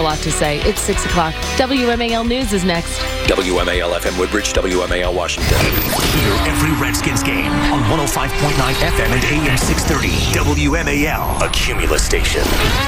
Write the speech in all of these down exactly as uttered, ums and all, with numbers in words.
a lot to say. It's six o'clock. W M A L News is next. W M A L F M Woodbridge, W M A L Washington. Hear every Redskins game on one oh five point nine F M and A M six thirty. W M A L, a Cumulus station.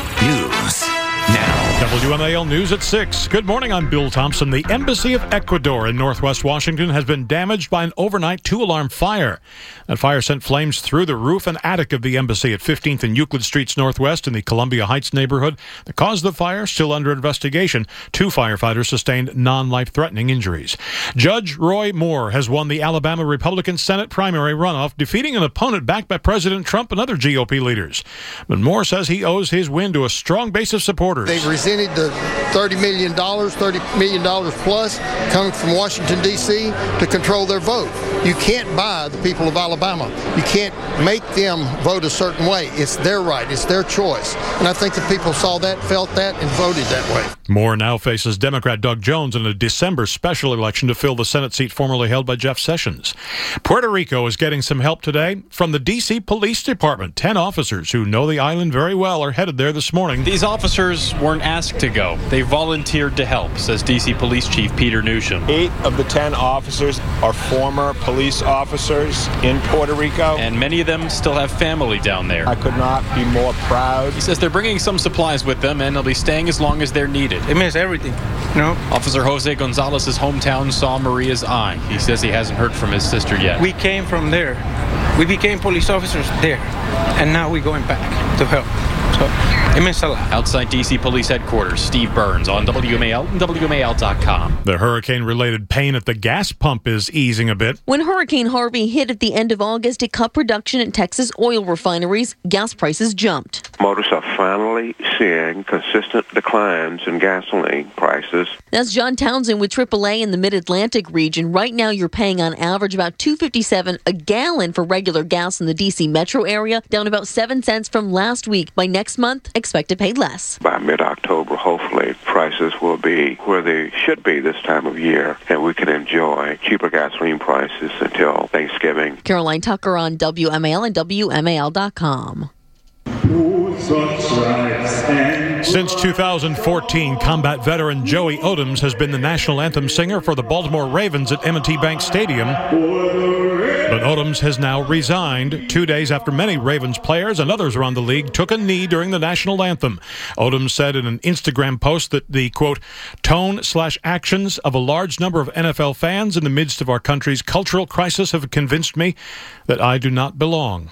News now. W M A L News at six. Good morning, I'm Bill Thompson. The Embassy of Ecuador in Northwest Washington has been damaged by an overnight two-alarm fire. That fire sent flames through the roof and attic of the embassy at fifteenth and Euclid Streets Northwest in the Columbia Heights neighborhood. The cause of the fire still under investigation. Two firefighters sustained non-life-threatening injuries. Judge Roy Moore has won the Alabama Republican Senate primary runoff, defeating an opponent backed by President Trump and other G O P leaders. But Moore says he owes his win to a strong base of supporters. They've resented the thirty million dollars, thirty million dollars plus coming from Washington, D C to control their vote. You can't buy the people of Alabama. You can't make them vote a certain way. It's their right. It's their choice. And I think the people saw that, felt that, and voted that way. Moore now faces Democrat Doug Jones in a December special election to fill the Senate seat formerly held by Jeff Sessions. Puerto Rico is getting some help today from the D C Police Department. Ten officers who know the island very well are headed there this morning. These officers weren't asked to go. They volunteered to help, says D C Police Chief Peter Newsham. Eight of the ten officers are former police officers in Puerto Rico. And many of them still have family down there. I could not be more proud. He says they're bringing some supplies with them and they'll be staying as long as they're needed. It means everything, you know? Officer Jose Gonzalez's hometown saw Maria's eye. He says he hasn't heard from his sister yet. We came from there. We became police officers there. And now we're going back to help. So it means a lot. Outside D C Police Headquarters, Steve Burns on W M A L and W M A L dot com. The hurricane-related pain at the gas pump is easing a bit. When Hurricane Harvey hit at the end of August, it cut production at Texas oil refineries. Gas prices jumped. Motorists are finally seeing consistent declines in gasoline prices. That's John Townsend with triple A in the Mid-Atlantic region. Right now, you're paying on average about two dollars and fifty-seven cents a gallon for regular gas in the D C metro area, down about seven cents from last week. By next month, expect to pay less. By mid-October, hopefully, prices will be where they should be this time of year, and we can enjoy cheaper gasoline prices until Thanksgiving. Caroline Tucker on W M A L and W M A L dot com. Since two thousand fourteen, combat veteran Joey Odoms has been the national anthem singer for the Baltimore Ravens at M and T Bank Stadium. But Odoms has now resigned two days after many Ravens players and others around the league took a knee during the national anthem. Odoms said in an Instagram post that the, quote, tone slash actions of a large number of N F L fans in the midst of our country's cultural crisis have convinced me that I do not belong.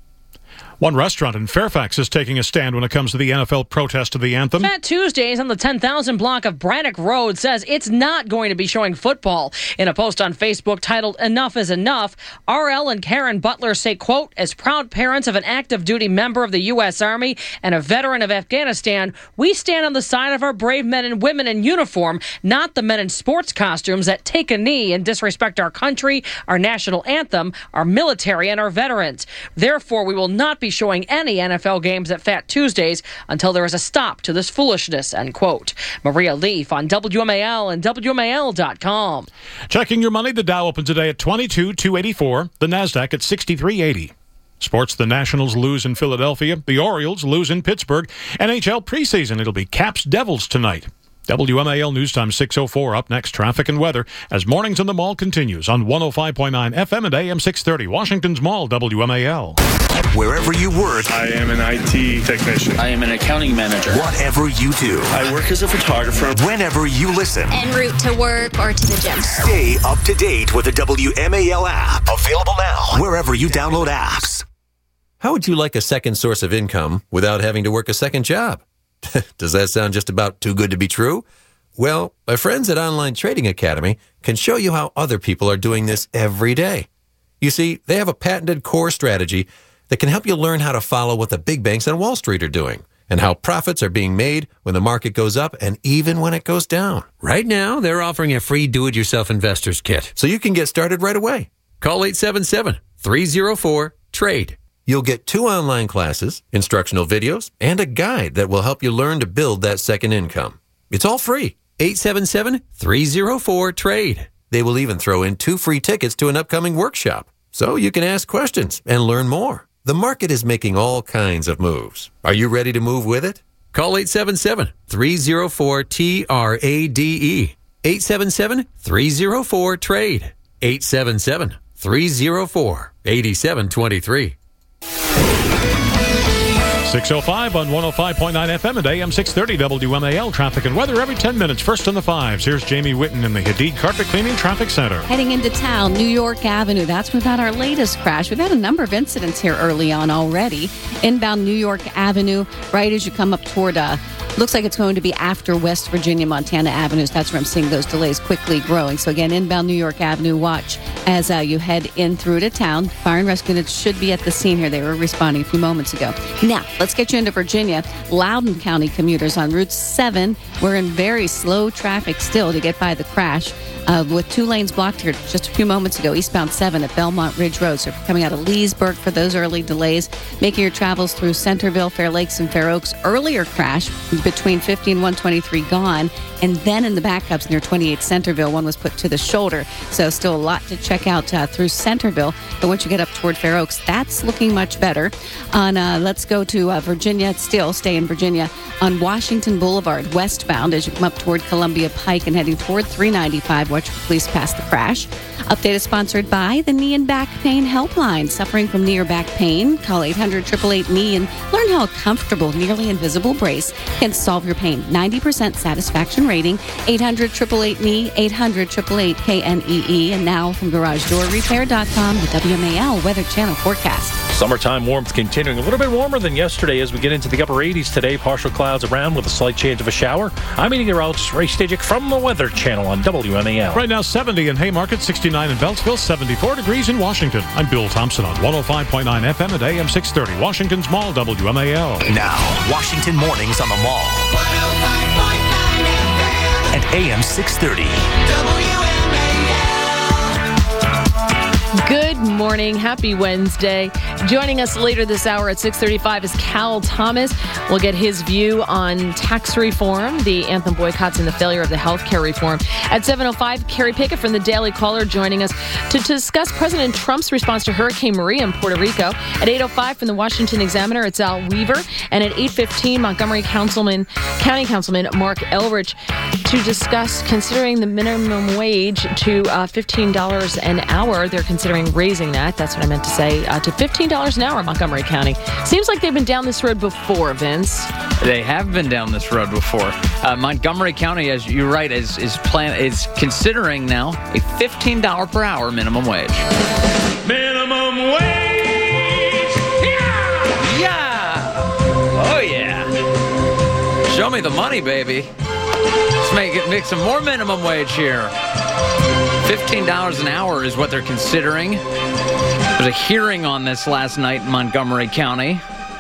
One restaurant in Fairfax is taking a stand when it comes to the N F L protest of the anthem. Fat Tuesdays on the ten thousand block of Braddock Road says it's not going to be showing football. In a post on Facebook titled Enough is Enough, R L and Karen Butler say, quote, as proud parents of an active duty member of the U S Army and a veteran of Afghanistan, we stand on the side of our brave men and women in uniform, not the men in sports costumes that take a knee and disrespect our country, our national anthem, our military, and our veterans. Therefore, we will not be showing any N F L games at Fat Tuesdays until there is a stop to this foolishness, end quote. Maria Leaf on W M A L and W M A L dot com. Checking your money, the Dow opened today at twenty-two thousand two hundred eighty-four, the NASDAQ at sixty-three eighty. Sports, the Nationals lose in Philadelphia, the Orioles lose in Pittsburgh. N H L preseason, it'll be Caps Devils tonight. W M A L News Time six oh four. Up next, traffic and weather as Mornings in the Mall continues on one oh five point nine F M and A M six thirty. Washington's Mall, W M A L. Wherever you work, I am an I T technician. I am an accounting manager. Whatever you do, I work as a photographer. Whenever you listen, en route to work or to the gym. Stay up to date with the W M A L app. Available now wherever you download apps. How would you like a second source of income without having to work a second job? Does that sound just about too good to be true? Well, my friends at Online Trading Academy can show you how other people are doing this every day. You see, they have a patented core strategy that can help you learn how to follow what the big banks on Wall Street are doing and how profits are being made when the market goes up and even when it goes down. Right now, they're offering a free do-it-yourself investors kit. So you can get started right away. Call eight seven seven, three oh four, trade. You'll get two online classes, instructional videos, and a guide that will help you learn to build that second income. It's all free. eight seven seven, three oh four, trade. They will even throw in two free tickets to an upcoming workshop, so you can ask questions and learn more. The market is making all kinds of moves. Are you ready to move with it? Call eight seven seven, three oh four, T R A D E. eight seven seven, three oh four, TRADE. eight seven seven, three oh four, eight seven two three. six oh five on one oh five point nine F M and A M six thirty W M A L. Traffic and weather every ten minutes. First in the fives. Here's Jamie Whitten in the Hadid Carpet Cleaning Traffic Center. Heading into town, New York Avenue. That's where we've had our latest crash. We've had a number of incidents here early on already. Inbound New York Avenue, right as you come up toward, uh, looks like it's going to be after West Virginia, Montana Avenues. That's where I'm seeing those delays quickly growing. So again, inbound New York Avenue, watch as uh, you head in through to town. Fire and rescue units should be at the scene here. They were responding a few moments ago. Now, let's get you into Virginia. Loudoun County commuters on Route seven. We're in very slow traffic still to get by the crash. Uh, with two lanes blocked here just a few moments ago, eastbound seven at Belmont Ridge Road. So coming out of Leesburg for those early delays, making your travels through Centerville, Fair Lakes, and Fair Oaks. Earlier crash between fifty and one twenty-three gone, and then in the backups near twenty-eight Centerville, one was put to the shoulder. So still a lot to check out uh, through Centerville. But once you get up toward Fair Oaks, that's looking much better. On uh, let's go to uh, Virginia, still stay in Virginia, on Washington Boulevard, westbound as you come up toward Columbia Pike and heading toward three ninety-five. Watch for police past the crash. Update is sponsored by the Knee and Back Pain Helpline. Suffering from knee or back pain? Call eight hundred, eight eight eight, K N E E and learn how a comfortable, nearly invisible brace can solve your pain. ninety percent satisfaction rating. eight hundred, eight eight eight, K N E E, eight hundred, eight eight eight, K N E E. And now from Garage Door Repair dot com, the W M A L Weather Channel forecast. Summertime warmth continuing. A little bit warmer than yesterday as we get into the upper eighties today. Partial clouds around with a slight chance of a shower. I'm meteorologist Ray Stajic from the Weather Channel on W M A L. Right now, seventy in Haymarket, sixty-nine in Beltsville, seventy-four degrees in Washington. I'm Bill Thompson on one oh five point nine F M and A M six thirty. Washington's Mall, W M A L. Now, Washington Mornings on the Mall. one oh five point nine F M. And A M six thirty. W M A L. Good morning. Happy Wednesday. Joining us later this hour at six thirty-five is Cal Thomas. We'll get his view on tax reform, the anthem boycotts, and the failure of the health care reform. At seven oh five, Carrie Pickett from the Daily Caller joining us to discuss President Trump's response to Hurricane Maria in Puerto Rico. At eight oh five from the Washington Examiner, it's Al Weaver. And at eight fifteen, Montgomery Councilman, County Councilman Mark Elrich to discuss considering the minimum wage to uh, fifteen dollars an hour. They're considering raising that. That's what I meant to say. Uh, to fifteen dollars an hour in Montgomery County. Seems like they've been down this road before, Vince. They have been down this road before. Uh, Montgomery County, as you're right, is is plan is considering now a fifteen dollars per hour minimum wage. Minimum wage! Yeah! Yeah! Oh, yeah. Show me the money, baby. Let's make it make some more minimum wage here. fifteen dollars an hour is what they're considering. There was a hearing on this last night in Montgomery County.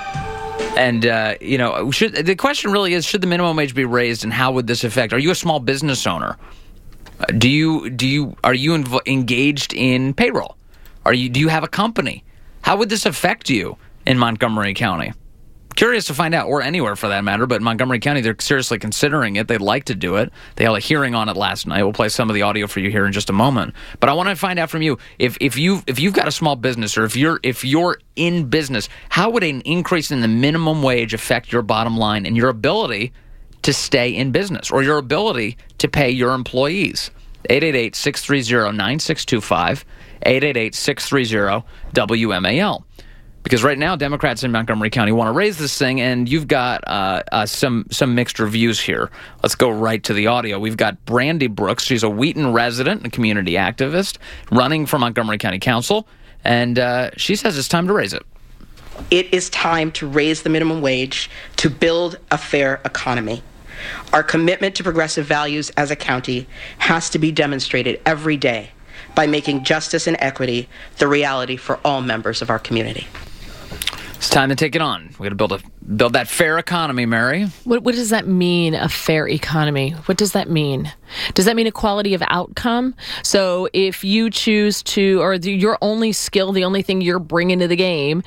And, uh, you know, should, the question really is, should the minimum wage be raised, and how would this affect? Are you a small business owner? Uh, do you do you are you inv- engaged in payroll? Are you do you have a company? How would this affect you in Montgomery County? Curious to find out, or anywhere for that matter, but in Montgomery County, they're seriously considering it. They'd like to do it. They held a hearing on it last night. We'll play some of the audio for you here in just a moment. But I want to find out from you, if if you if you've got a small business, or if you're if you're in business, how would an increase in the minimum wage affect your bottom line and your ability to stay in business, or your ability to pay your employees? eight eight eight, six three zero, nine six two five, eight eight eight, six three zero, W M A L. Because right now, Democrats in Montgomery County want to raise this thing, and you've got uh, uh, some some mixed reviews here. Let's go right to the audio. We've got Brandy Brooks. She's a Wheaton resident and community activist running for Montgomery County Council, and uh, she says it's time to raise it. It is time to raise the minimum wage to build a fair economy. Our commitment to progressive values as a county has to be demonstrated every day by making justice and equity the reality for all members of our community. It's time to take it on. We got to build a build that fair economy, Mary. What what does that mean, a fair economy? What does that mean? Does that mean equality of outcome? So if you choose to, or the, your only skill, the only thing you're bringing to the game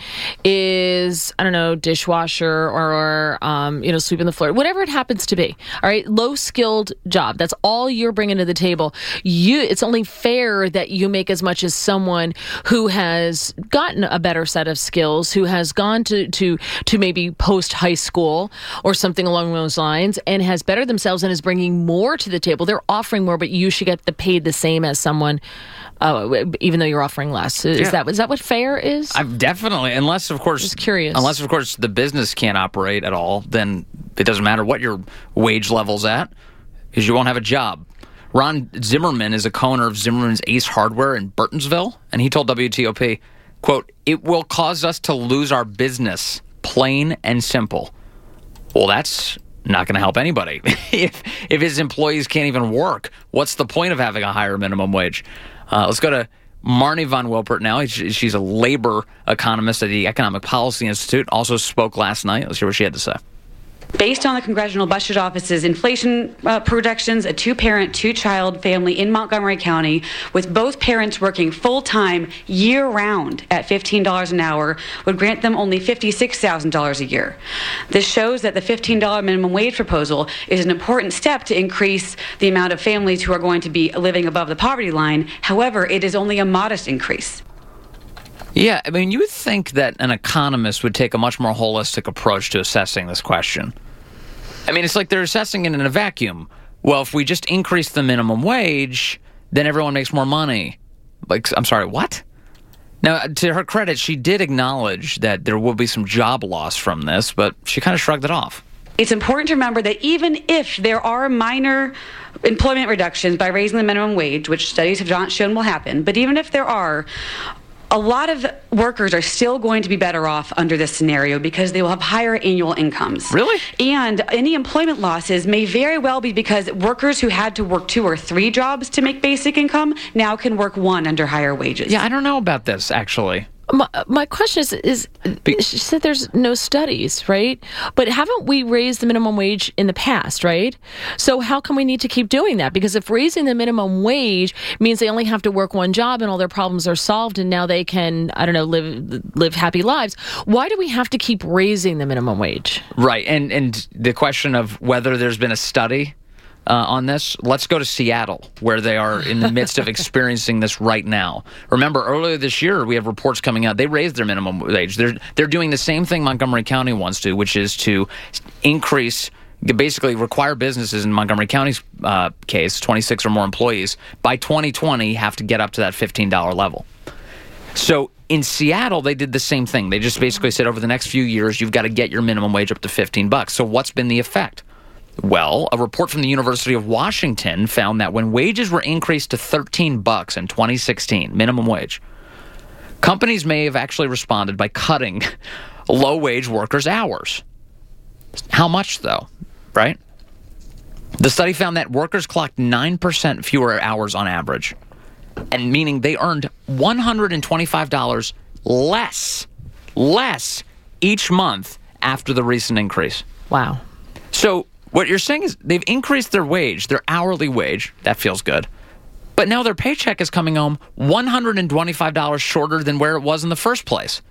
is, I don't know, dishwasher or, um, you know, sweeping the floor, whatever it happens to be. All right, low skilled job. That's all you're bringing to the table. You, it's only fair that you make as much as someone who has gotten a better set of skills, who has gone on to, to, to maybe post high school or something along those lines and has bettered themselves and is bringing more to the table. They're offering more, but you should get the paid the same as someone, uh, even though you're offering less. Is Yeah. that is that what fair is? I've definitely, unless of course, Just curious. Unless of course the business can't operate at all, then it doesn't matter what your wage level's at, because you won't have a job. Ron Zimmerman is a co-owner of Zimmerman's Ace Hardware in Burtonsville, and he told W T O P, quote, "It will cause us to lose our business, plain and simple." Well, that's not going to help anybody. if if his employees can't even work, what's the point of having a higher minimum wage? Uh, let's go to Marnie von Wilpert now. She's a labor economist at the Economic Policy Institute, also spoke last night. Let's hear what she had to say. Based on the Congressional Budget Office's inflation uh, projections, a two-parent, two-child family in Montgomery County with both parents working full-time year-round at fifteen dollars an hour would grant them only fifty-six thousand dollars a year. This shows that the fifteen dollars minimum wage proposal is an important step to increase the amount of families who are going to be living above the poverty line. However, it is only a modest increase. Yeah, I mean, you would think that an economist would take a much more holistic approach to assessing this question. I mean, it's like they're assessing it in a vacuum. Well, if we just increase the minimum wage, then everyone makes more money. Like, I'm sorry, what? Now, to her credit, she did acknowledge that there will be some job loss from this, but she kind of shrugged it off. It's important to remember that even if there are minor employment reductions by raising the minimum wage, which studies have not shown will happen, but even if there are, a lot of workers are still going to be better off under this scenario because they will have higher annual incomes. Really? And any employment losses may very well be because workers who had to work two or three jobs to make basic income now can work one under higher wages. Yeah, I don't know about this, actually. My, my question is, is, she said there's no studies, right? But haven't we raised the minimum wage in the past, right? So how come we need to keep doing that? Because if raising the minimum wage means they only have to work one job and all their problems are solved and now they can, I don't know, live live happy lives, why do we have to keep raising the minimum wage? Right, and, and the question of whether there's been a study Uh, on this, let's go to Seattle, where they are in the midst of experiencing this right now. Remember, earlier this year, we have reports coming out. They raised their minimum wage. They're they're doing the same thing Montgomery County wants to, which is to increase, basically require businesses in Montgomery County's uh, case, twenty-six or more employees, by twenty twenty have to get up to that fifteen dollars level. So in Seattle, they did the same thing. They just basically said over the next few years, you've got to get your minimum wage up to fifteen bucks. So what's been the effect? Well, a report from the University of Washington found that when wages were increased to thirteen bucks in twenty sixteen, minimum wage, companies may have actually responded by cutting low-wage workers' hours. How much, though, right? The study found that workers clocked nine percent fewer hours on average, and meaning they earned one hundred twenty-five dollars less, less each month after the recent increase. Wow. So what you're saying is they've increased their wage, their hourly wage. That feels good. But now their paycheck is coming home one hundred twenty-five dollars shorter than where it was in the first place.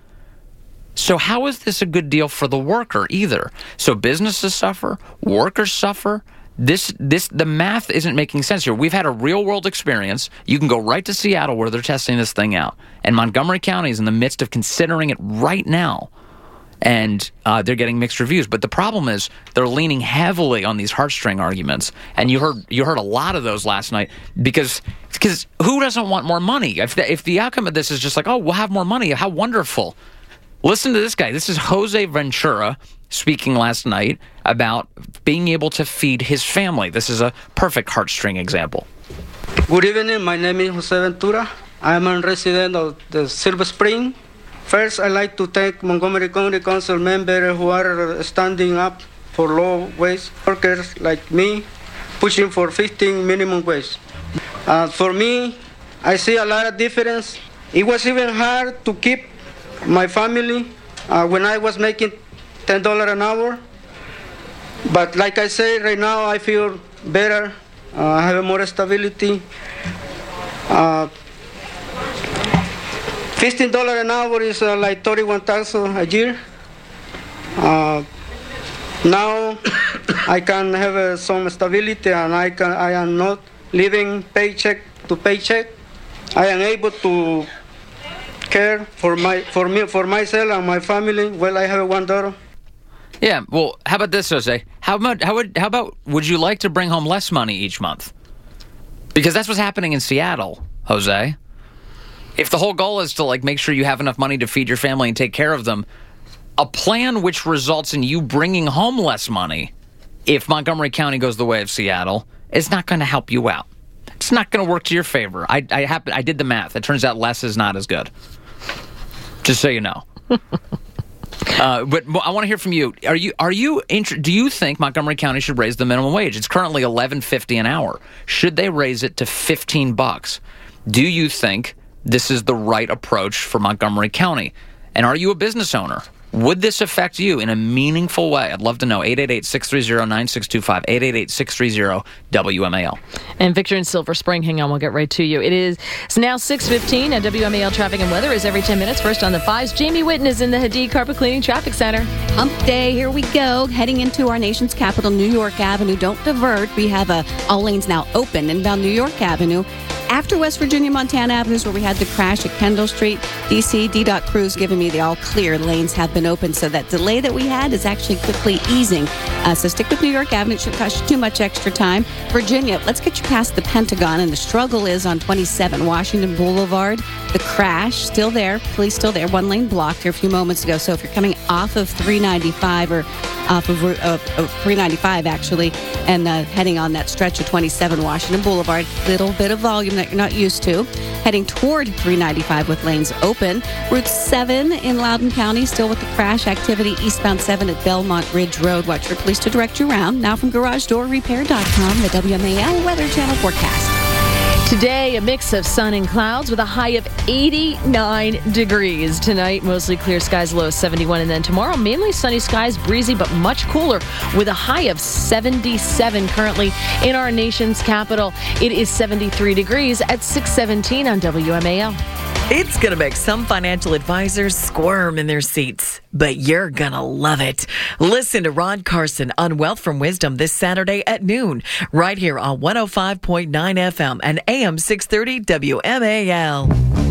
So how is this a good deal for the worker either? So businesses suffer, workers suffer. This, this, the math isn't making sense here. We've had a real-world experience. You can go right to Seattle where they're testing this thing out. And Montgomery County is in the midst of considering it right now. And uh, they're getting mixed reviews. But the problem is they're leaning heavily on these heartstring arguments. And you heard you heard a lot of those last night because because who doesn't want more money? If the, if the outcome of this is just like, oh, we'll have more money, how wonderful. Listen to this guy. This is Jose Ventura speaking last night about being able to feed his family. This is a perfect heartstring example. Good evening. My name is Jose Ventura. I'm a resident of the Silver Spring. First, I'd like to thank Montgomery County Council members who are standing up for low-wage workers like me, pushing for fifteen minimum wage. Uh, for me, I see a lot of difference. It was even hard to keep my family uh, when I was making ten dollars an hour. But like I say, right now I feel better. Uh, I have more stability. Uh, fifteen dollars an hour is uh, like thirty-one thousand dollars a year. Uh, now I can have uh, some stability, and I can I am not living paycheck to paycheck. I am able to care for my for me for myself and my family. Well, I have one daughter. Yeah, well, how about this, Jose? How about how would how about would you like to bring home less money each month? Because that's what's happening in Seattle, Jose. If the whole goal is to like make sure you have enough money to feed your family and take care of them, a plan which results in you bringing home less money, if Montgomery County goes the way of Seattle, is not going to help you out. It's not going to work to your favor. I I, happen, I did the math. It turns out less is not as good. Just so you know. Uh, but I want to hear from you. Are you are you int- do you think Montgomery County should raise the minimum wage? It's currently eleven fifty an hour. Should they raise it to fifteen bucks? Do you think this is the right approach for Montgomery County? And are you a business owner? Would this affect you in a meaningful way? I'd love to know. eight eight eight, six three zero, nine six two five. eight eight eight, six three zero, W M A L. And Victor in Silver Spring, hang on, we'll get right to you. It is it's now six fifteen, and W M A L traffic and weather is every ten minutes. First on the fives, Jamie Witten is in the Hadid Carpet Cleaning Traffic Center. Hump day, here we go. Heading into our nation's capital, New York Avenue. Don't divert. We have uh, all lanes now open inbound New York Avenue. After West Virginia, Montana Avenues, where we had the crash at Kendall Street, D C, D DOT crews giving me the all clear. Lanes have been open, so that delay that we had is actually quickly easing. Uh, so stick with New York Avenue. It shouldn't cost you too much extra time. Virginia, let's get you past the Pentagon, and the struggle is on twenty-seven Washington Boulevard. The crash, still there. Police still there. One lane blocked here a few moments ago. So if you're coming off of three ninety-five or off of, uh, of three ninety-five, actually, and uh, heading on that stretch of twenty-seven Washington Boulevard, little bit of volume that you're not used to. Heading toward three ninety-five with lanes open. Route seven in Loudoun County, still with the crash activity. Eastbound seven at Belmont Ridge Road. Watch for police to direct you around. Now from garage door repair dot com, the W M A L Weather Channel forecast. Today, a mix of sun and clouds with a high of eighty-nine degrees. Tonight, mostly clear skies, low of seventy-one. And then tomorrow, mainly sunny skies, breezy, but much cooler with a high of seventy-seven. Currently in our nation's capital, it is seventy-three degrees at six seventeen on W M A L. It's going to make some financial advisors squirm in their seats, but you're going to love it. Listen to Ron Carson on Wealth from Wisdom this Saturday at noon, right here on one oh five point nine F M and A M six thirty W M A L.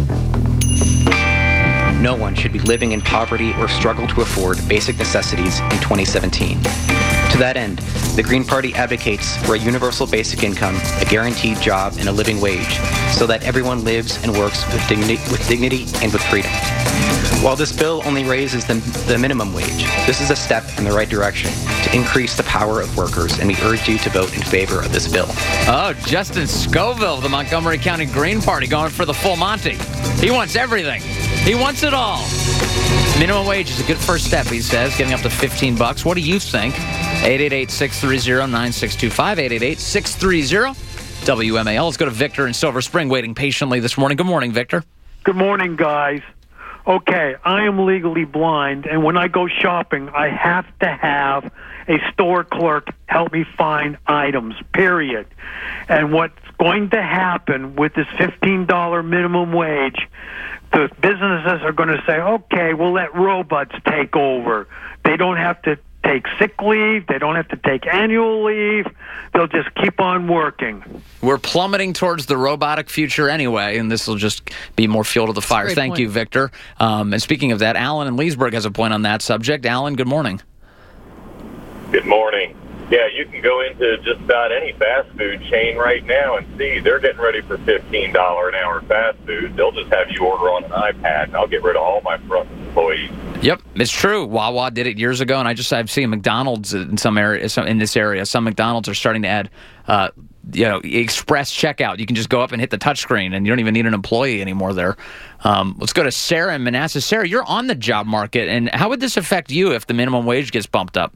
No one should be living in poverty or struggle to afford basic necessities in twenty seventeen. To that end, the Green Party advocates for a universal basic income, a guaranteed job, and a living wage, so that everyone lives and works with dignity, with dignity and with freedom. While this bill only raises the, the minimum wage, this is a step in the right direction to increase the power of workers, and we urge you to vote in favor of this bill. Oh, Justin Scoville of the Montgomery County Green Party going for the full Monty. He wants everything. He wants it all. Minimum wage is a good first step, he says, getting up to fifteen bucks. What do you think? eight eight eight, six three zero, nine six two five, eight eight eight, six three zero, W M A L. Let's go to Victor in Silver Spring, waiting patiently this morning. Good morning, Victor. Good morning, guys. Okay, I am legally blind, and when I go shopping, I have to have a store clerk help me find items, period. And what's going to happen with this fifteen dollars minimum wage, the businesses are going to say, okay, we'll let robots take over. They don't have to take sick leave. They don't have to take annual leave. They'll just keep on working. We're plummeting towards the robotic future anyway, and this will just be more fuel to the fire. Thank point. you, Victor. Um, and speaking of that, Alan in Leesburg has a point on that subject. Alan, good morning. Good morning. Yeah, you can go into just about any fast food chain right now and see they're getting ready for fifteen dollars an hour fast food. They'll just have you order on an iPad, and I'll get rid of all my front employees. Yep, it's true. Wawa did it years ago, and I just I've seen McDonald's in some area, in this area. Some McDonald's are starting to add, uh, you know, express checkout. You can just go up and hit the touchscreen, and you don't even need an employee anymore there. Um, let's go to Sarah in Manassas. Sarah, you're on the job market, and how would this affect you if the minimum wage gets bumped up?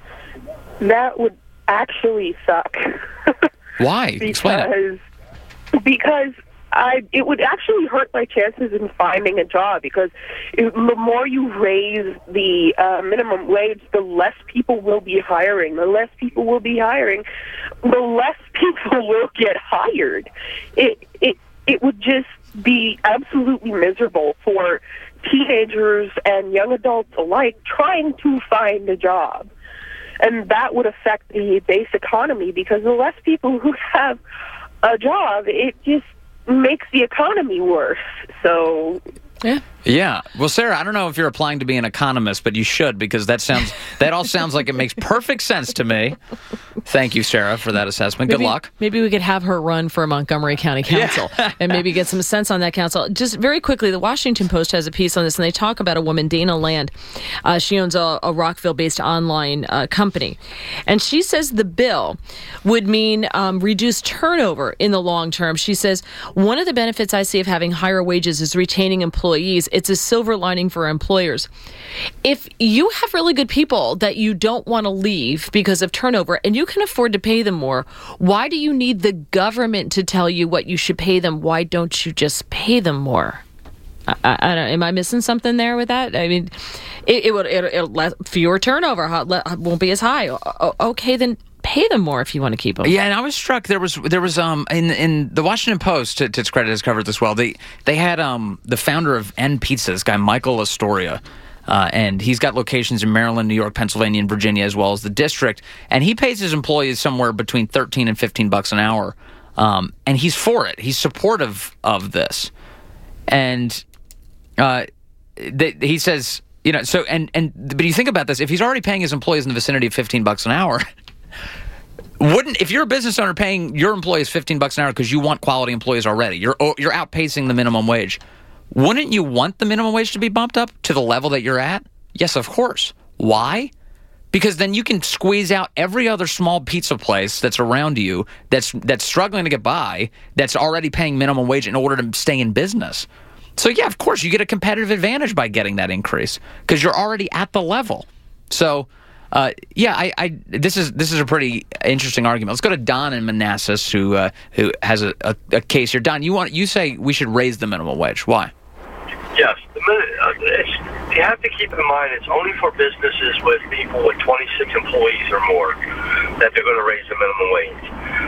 That would actually suck. Why? because, Explain it. Because I, it would actually hurt my chances in finding a job, because it, the more you raise the uh, minimum wage, the less people will be hiring. The less people will be hiring, the less people will get hired. It it it would just be absolutely miserable for teenagers and young adults alike trying to find a job. And that would affect the base economy, because the less people who have a job, it just makes the economy worse. So Yeah. Yeah. Well, Sarah, I don't know if you're applying to be an economist, but you should, because that sounds that all sounds like it makes perfect sense to me. Thank you, Sarah, for that assessment. Maybe, Good luck. Maybe we could have her run for Montgomery County Council Yeah. and maybe get some sense on that council. Just very quickly, the Washington Post has a piece on this, and they talk about a woman, Dana Land. Uh, she owns a, a Rockville-based online uh, company. And she says the bill would mean um, reduced turnover in the long term. She says, one of the benefits I see of having higher wages is retaining employees. It's a silver lining for employers. If you have really good people that you don't want to leave because of turnover and you can afford to pay them more, why do you need the government to tell you what you should pay them? Why don't you just pay them more? I, I, I don't, am I missing something there with that? I mean, it, it would it, it'll let fewer turnover, won't be as high. O- okay, then pay them more if you want to keep them. Yeah, and I was struck. There was there was um in in the Washington Post, to, to its credit, has covered this well. They they had um the founder of N Pizza, this guy Michael Astoria, uh, and he's got locations in Maryland, New York, Pennsylvania, and Virginia, as well as the district. And he pays his employees somewhere between thirteen and fifteen bucks an hour. Um, and he's for it. He's supportive of this, and uh, they, he says, you know, so and and but you think about this: if he's already paying his employees in the vicinity of fifteen bucks an hour. Wouldn't if you're a business owner paying your employees fifteen bucks an hour because you want quality employees already, you're you're outpacing the minimum wage. Wouldn't you want the minimum wage to be bumped up to the level that you're at? Yes, of course. Why? Because then you can squeeze out every other small pizza place that's around you that's that's struggling to get by, that's already paying minimum wage in order to stay in business. So yeah, of course you get a competitive advantage by getting that increase because you're already at the level. So. Uh, yeah, I, I this is this is a pretty interesting argument. Let's go to Don in Manassas, who uh, who has a, a, a case here. Don, you want you say we should raise the minimum wage? Why? Yes, the minute, uh, it's, you have to keep in mind it's only for businesses with people with twenty-six employees or more that they're going to raise the minimum wage.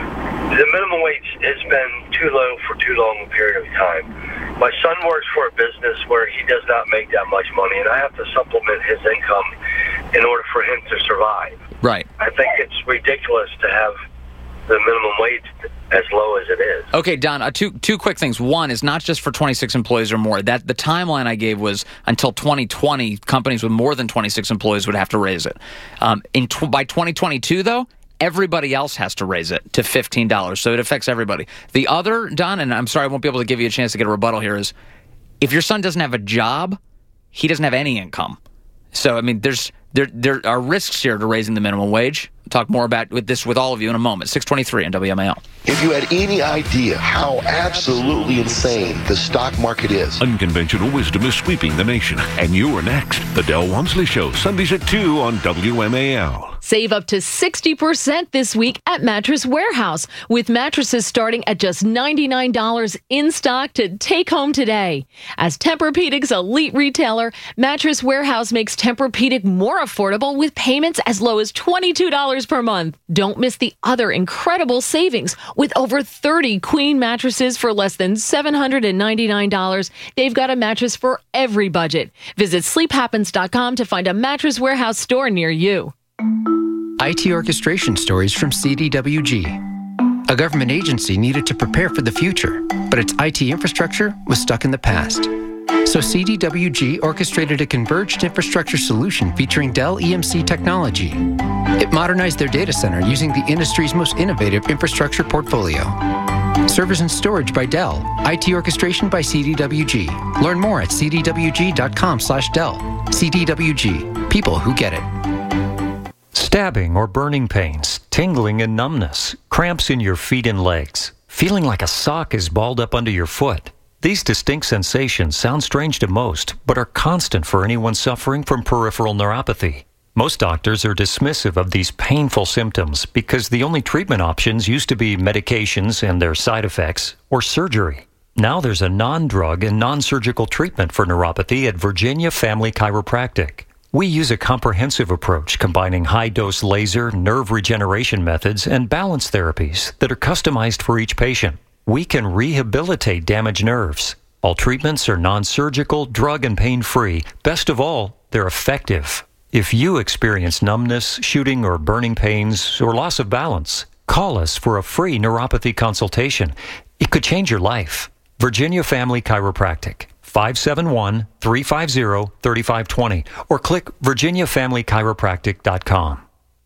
The minimum wage has been too low for too long a period of time. My son works for a business where he does not make that much money, and I have to supplement his income in order for him to survive. Right. I think it's ridiculous to have the minimum wage as low as it is. Okay, Don, uh, two two quick things. One is not just for twenty-six employees or more. That the timeline I gave was until twenty twenty, companies with more than twenty-six employees would have to raise it. Um, in tw- by twenty twenty-two, though, everybody else has to raise it to fifteen dollars, so it affects everybody. The other, Don, and I'm sorry I won't be able to give you a chance to get a rebuttal here, is if your son doesn't have a job, he doesn't have any income. So, I mean, there's there there are risks here to raising the minimum wage. We'll talk more about with this with all of you in a moment. six twenty-three on W M A L. If you had any idea how absolutely insane the stock market is. Unconventional wisdom is sweeping the nation. And you are next. The Del Walmsley Show, Sundays at two on W M A L. Save up to sixty percent this week at Mattress Warehouse, with mattresses starting at just ninety-nine dollars in stock to take home today. As Tempur-Pedic's elite retailer, Mattress Warehouse makes Tempur-Pedic more affordable with payments as low as twenty-two dollars per month. Don't miss the other incredible savings. With over thirty queen mattresses for less than seven hundred ninety-nine dollars, they've got a mattress for every budget. Visit sleep happens dot com to find a Mattress Warehouse store near you. I T orchestration stories from C D W G. A government agency needed to prepare for the future, but its I T infrastructure was stuck in the past. So C D W G orchestrated a converged infrastructure solution featuring Dell E M C technology. It modernized their data center using the industry's most innovative infrastructure portfolio. Servers and storage by Dell. I T orchestration by C D W G. Learn more at c d w g dot com slash Dell. C D W G. People who get it. Stabbing or burning pains, tingling and numbness, cramps in your feet and legs, feeling like a sock is balled up under your foot. These distinct sensations sound strange to most, but are constant for anyone suffering from peripheral neuropathy. Most doctors are dismissive of these painful symptoms because the only treatment options used to be medications and their side effects or surgery. Now there's a non-drug and non-surgical treatment for neuropathy at Virginia Family Chiropractic. We use a comprehensive approach combining high-dose laser, nerve regeneration methods, and balance therapies that are customized for each patient. We can rehabilitate damaged nerves. All treatments are non-surgical, drug and pain-free. Best of all, they're effective. If you experience numbness, shooting or burning pains, or loss of balance, call us for a free neuropathy consultation. It could change your life. Virginia Family Chiropractic. five seven one, three five zero, three five two zero or click virginia family chiropractic dot com.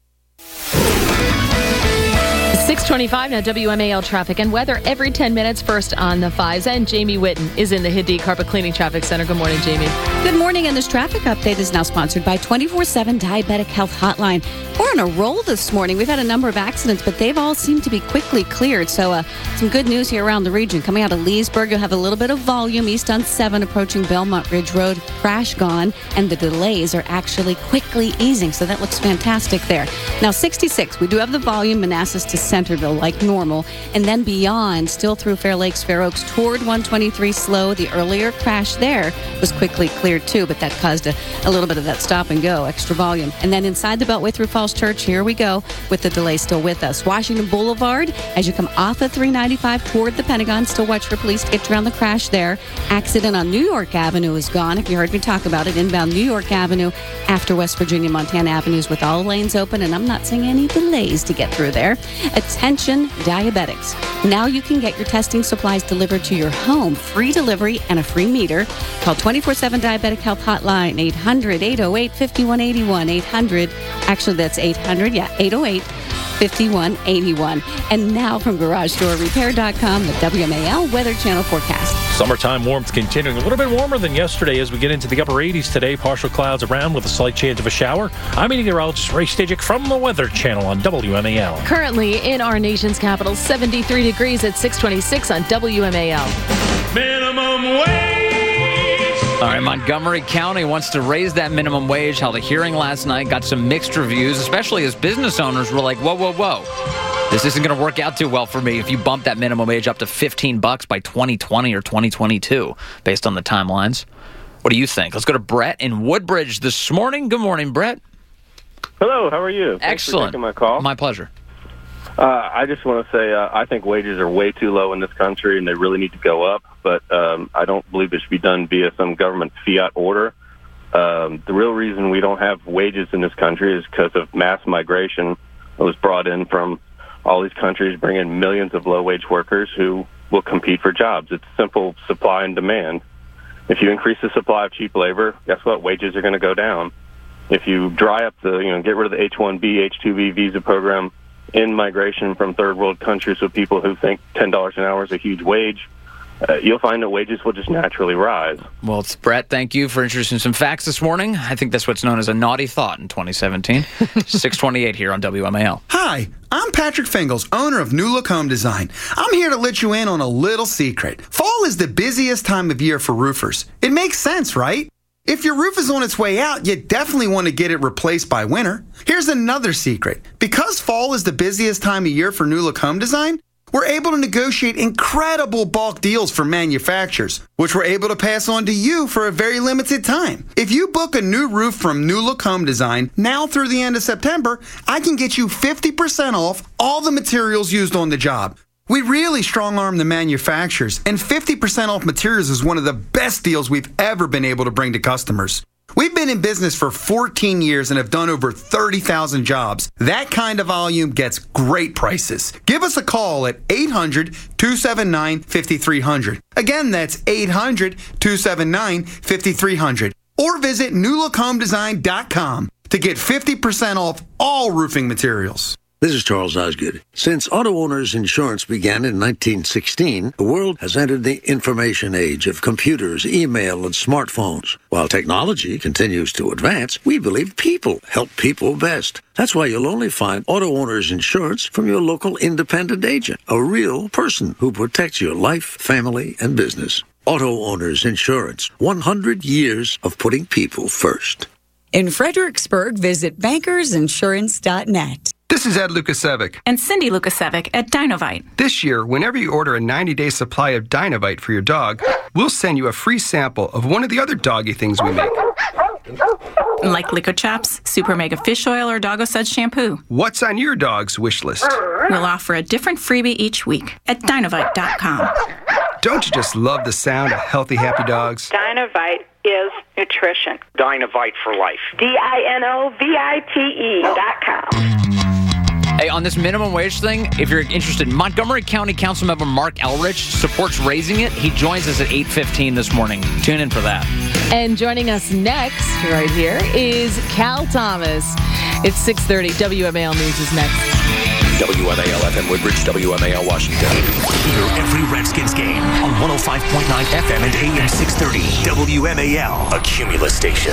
six twenty-five now, W M A L traffic and weather every ten minutes. First on the fives, and Jamie Witten is in the Hidde Carpet Cleaning Traffic Center. Good morning, Jamie. Good morning, and this traffic update is now sponsored by twenty-four seven Diabetic Health Hotline. We're on a roll this morning. We've had a number of accidents, but they've all seemed to be quickly cleared. So uh, some good news here around the region. Coming out of Leesburg, you'll have a little bit of volume east on seven approaching Belmont Ridge Road. Crash gone, and the delays are actually quickly easing, so that looks fantastic there. Now, sixty-six, we do have the volume Manassas to Centerville like normal, and then beyond, still through Fair Lakes, Fair Oaks toward one twenty-three slow. The earlier crash there was quickly cleared too, but that caused a, a little bit of that stop and go, extra volume. And then inside the Beltway through Falls Church, here we go with the delay still with us. Washington Boulevard, as you come off of three ninety-five toward the Pentagon, still watch for police to get around the crash there. Accident on New York Avenue is gone. If you heard me talk about it, inbound New York Avenue after West Virginia Montana Avenues with all lanes open, and I'm not seeing any delays to get through there. Attention diabetics. Now you can get your testing supplies delivered to your home. Free delivery and a free meter. Call twenty-four seven Diabetic Health Hotline, eight hundred, eight oh eight, five one eight one, eight hundred. Actually, that's eight hundred, yeah, eight oh eight, five one eight one. And now from Garage Door Repair dot com, the W M A L Weather Channel forecast. Summertime warmth continuing. A little bit warmer than yesterday as we get into the upper eighties today. Partial clouds around with a slight chance of a shower. I'm meteorologist Ray Stajic from the Weather Channel on W M A L. Currently in our nation's capital, seventy-three degrees at six twenty-six on W M A L. Minimum wage. All right, Montgomery County wants to raise that minimum wage. Held a hearing last night, got some mixed reviews, especially as business owners were like, whoa, whoa, whoa. This isn't going to work out too well for me if you bump that minimum wage up to fifteen bucks by twenty twenty or twenty twenty-two, based on the timelines. What do you think? Let's go to Brett in Woodbridge this morning. Good morning, Brett. Hello, how are you? Thanks Excellent. for taking my call. My pleasure. Uh, I just want to say uh, I think wages are way too low in this country, and they really need to go up. But um, I don't believe it should be done via some government fiat order. Um, the real reason we don't have wages in this country is because of mass migration that was brought in from all these countries, bringing millions of low-wage workers who will compete for jobs. It's simple supply and demand. If you increase the supply of cheap labor, guess what? Wages are going to go down. If you dry up the, you know, get rid of the H one B, H two B visa program, in migration from third world countries with people who think ten dollars an hour is a huge wage, uh, you'll find that wages will just naturally rise. Well, it's Brett, thank you for introducing some facts this morning. I think that's what's known as a naughty thought in twenty seventeen. six twenty-eight here on W M A L. Hi, I'm Patrick Fingles, owner of New Look Home Design. I'm here to let you in on a little secret. Fall is the busiest time of year for roofers. It makes sense, right? If your roof is on its way out, you definitely want to get it replaced by winter. Here's another secret. Because fall is the busiest time of year for New Look Home Design, we're able to negotiate incredible bulk deals for manufacturers, which we're able to pass on to you for a very limited time. If you book a new roof from New Look Home Design now through the end of September, I can get you fifty percent off all the materials used on the job. We really strong-arm the manufacturers, and fifty percent off materials is one of the best deals we've ever been able to bring to customers. We've been in business for fourteen years and have done over thirty thousand jobs. That kind of volume gets great prices. Give us a call at eight hundred, two seven nine, five three zero zero. Again, that's eight hundred, two seven nine, five three zero zero. Or visit new look home design dot com to get fifty percent off all roofing materials. This is Charles Osgood. Since auto owners insurance began in nineteen sixteen, the world has entered the information age of computers, email, and smartphones. While technology continues to advance, we believe people help people best. That's why you'll only find auto owners insurance from your local independent agent, a real person who protects your life, family, and business. Auto Owners Insurance, one hundred years of putting people first. In Fredericksburg, visit bankers insurance dot net. This is Ed Lukasevic. And Cindy Lukasevic at Dinovite. This year, whenever you order a ninety-day supply of Dinovite for your dog, we'll send you a free sample of one of the other doggy things we make. Like Lico Chaps, Super Mega Fish Oil, or Doggo Suds Shampoo. What's on your dog's wish list? We'll offer a different freebie each week at Dinovite dot com. Don't you just love the sound of healthy, happy dogs? Dinovite is nutrition. Dinovite for life. D I N O V I T E dot com. Hey, on this minimum wage thing, if you're interested, Montgomery County Councilmember Mark Elrich supports raising it. He joins us at eight fifteen this morning. Tune in for that. And joining us next, right here, is Cal Thomas. It's six thirty. W M A L News is next. W M A L F M Woodbridge, W M A L Washington. Hear every Redskins game on one oh five point nine F M and A M six thirty. W M A L, a Cumulus station.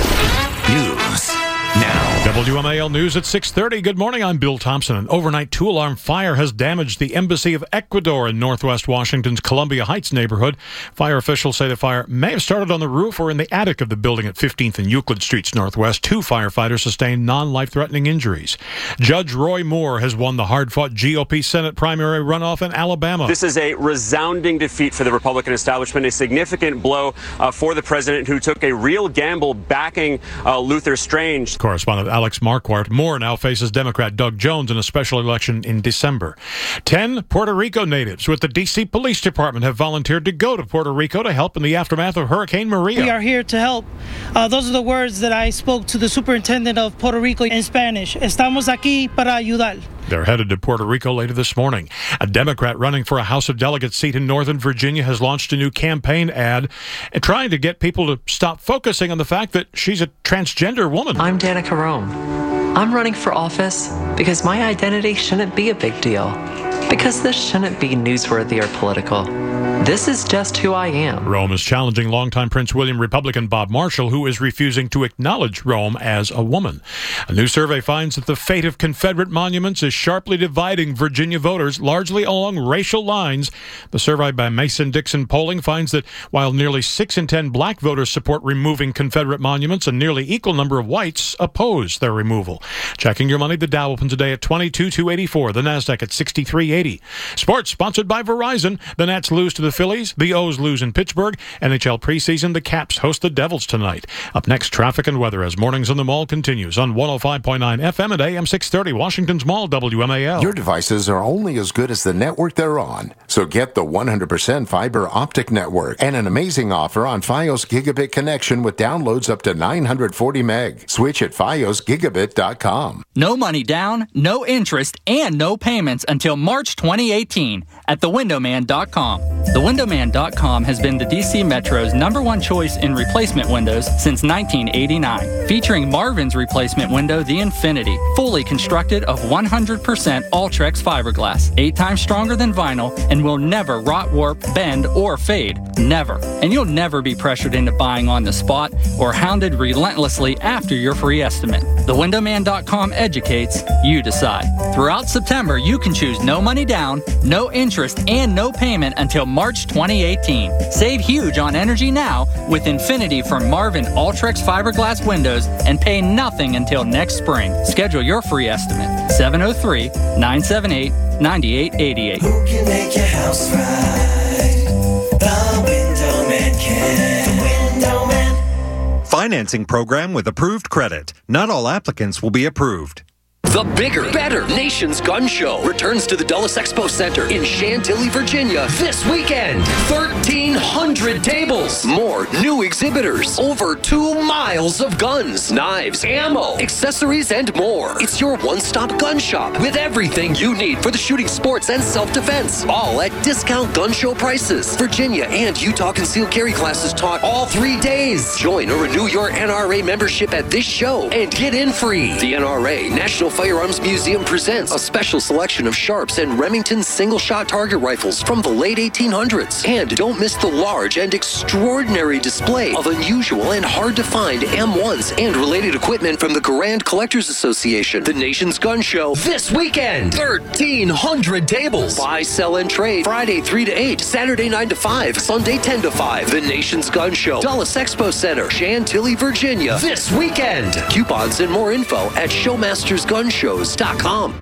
News now. W M A L News at six thirty. Good morning, I'm Bill Thompson. An overnight two-alarm fire has damaged the Embassy of Ecuador in northwest Washington's Columbia Heights neighborhood. Fire officials say the fire may have started on the roof or in the attic of the building at fifteenth and Euclid Streets Northwest. Two firefighters sustained non-life-threatening injuries. Judge Roy Moore has won the hard-fought G O P Senate primary runoff in Alabama. This is a resounding defeat for the Republican establishment, a significant blow uh, for the president, who took a real gamble backing uh, Luther Strange. Correspondent Alex Marquardt. Moore now faces Democrat Doug Jones in a special election in December. Ten Puerto Rico natives with the D C Police Department have volunteered to go to Puerto Rico to help in the aftermath of Hurricane Maria. We are here to help. Uh, those are the words that I spoke to the superintendent of Puerto Rico in Spanish. Estamos aquí para ayudar. They're headed to Puerto Rico later this morning. A Democrat running for a House of Delegates seat in Northern Virginia has launched a new campaign ad trying to get people to stop focusing on the fact that she's a transgender woman. I'm Danica Rome. I'm running for office because my identity shouldn't be a big deal. Because this shouldn't be newsworthy or political. This is just who I am. Rome is challenging longtime Prince William Republican Bob Marshall, who is refusing to acknowledge Rome as a woman. A new survey finds that the fate of Confederate monuments is sharply dividing Virginia voters, largely along racial lines. The survey by Mason-Dixon Polling finds that while nearly six in ten black voters support removing Confederate monuments, a nearly equal number of whites oppose their removal. Checking your money, the Dow opens today at twenty-two thousand two hundred eighty-four, the Nasdaq at sixty-three eighty. Sports sponsored by Verizon. The Nats lose to the Phillies. The O's lose in Pittsburgh. N H L preseason. The Caps host the Devils tonight. Up next, traffic and weather as Mornings on the Mall continues on one oh five point nine F M and A M six thirty. Washington's Mall, W M A L. Your devices are only as good as the network they're on. So get the one hundred percent fiber optic network and an amazing offer on Fios Gigabit connection with downloads up to nine hundred forty meg. Switch at fios gigabit dot com. No money down, no interest, and no payments until March twenty eighteen at the window man dot com. the window man dot com has been the D C Metro's number one choice in replacement windows since nineteen eighty-nine, featuring Marvin's replacement window, the Infinity, fully constructed of one hundred percent Ultrex fiberglass, eight times stronger than vinyl, and will never rot, warp, bend, or fade. Never. And you'll never be pressured into buying on the spot or hounded relentlessly after your free estimate. the window man dot com educates, you decide. Throughout September, you can choose no money down, no interest, and no payment until March twenty eighteen. Save huge on energy now with Infinity from Marvin Ultrex fiberglass windows and pay nothing until next spring. Schedule your free estimate. seven oh three, nine seven eight, nine eight eight eight. Who can make your house right? The Window Man can. The Window Man. Financing program with approved credit. Not all applicants will be approved. The bigger, better Nation's Gun Show returns to the Dulles Expo Center in Chantilly, Virginia this weekend. thirteen hundred tables, more new exhibitors, over two miles of guns, knives, ammo, accessories, and more. It's your one-stop gun shop with everything you need for the shooting sports and self-defense, all at discount gun show prices. Virginia and Utah concealed carry classes taught all three days. Join or renew your N R A membership at this show and get in free. The N R A National Firearms Museum presents a special selection of Sharps and Remington single-shot target rifles from the late eighteen hundreds. And don't miss the large and extraordinary display of unusual and hard-to-find M ones and related equipment from the Grand Collectors Association. The Nation's Gun Show this weekend. thirteen hundred tables. Buy, sell, and trade. Friday three to eight, Saturday nine to five, Sunday ten to five. The Nation's Gun Show. Dulles Expo Center, Chantilly, Virginia. This weekend. Coupons and more info at showmasters gun shows dot com.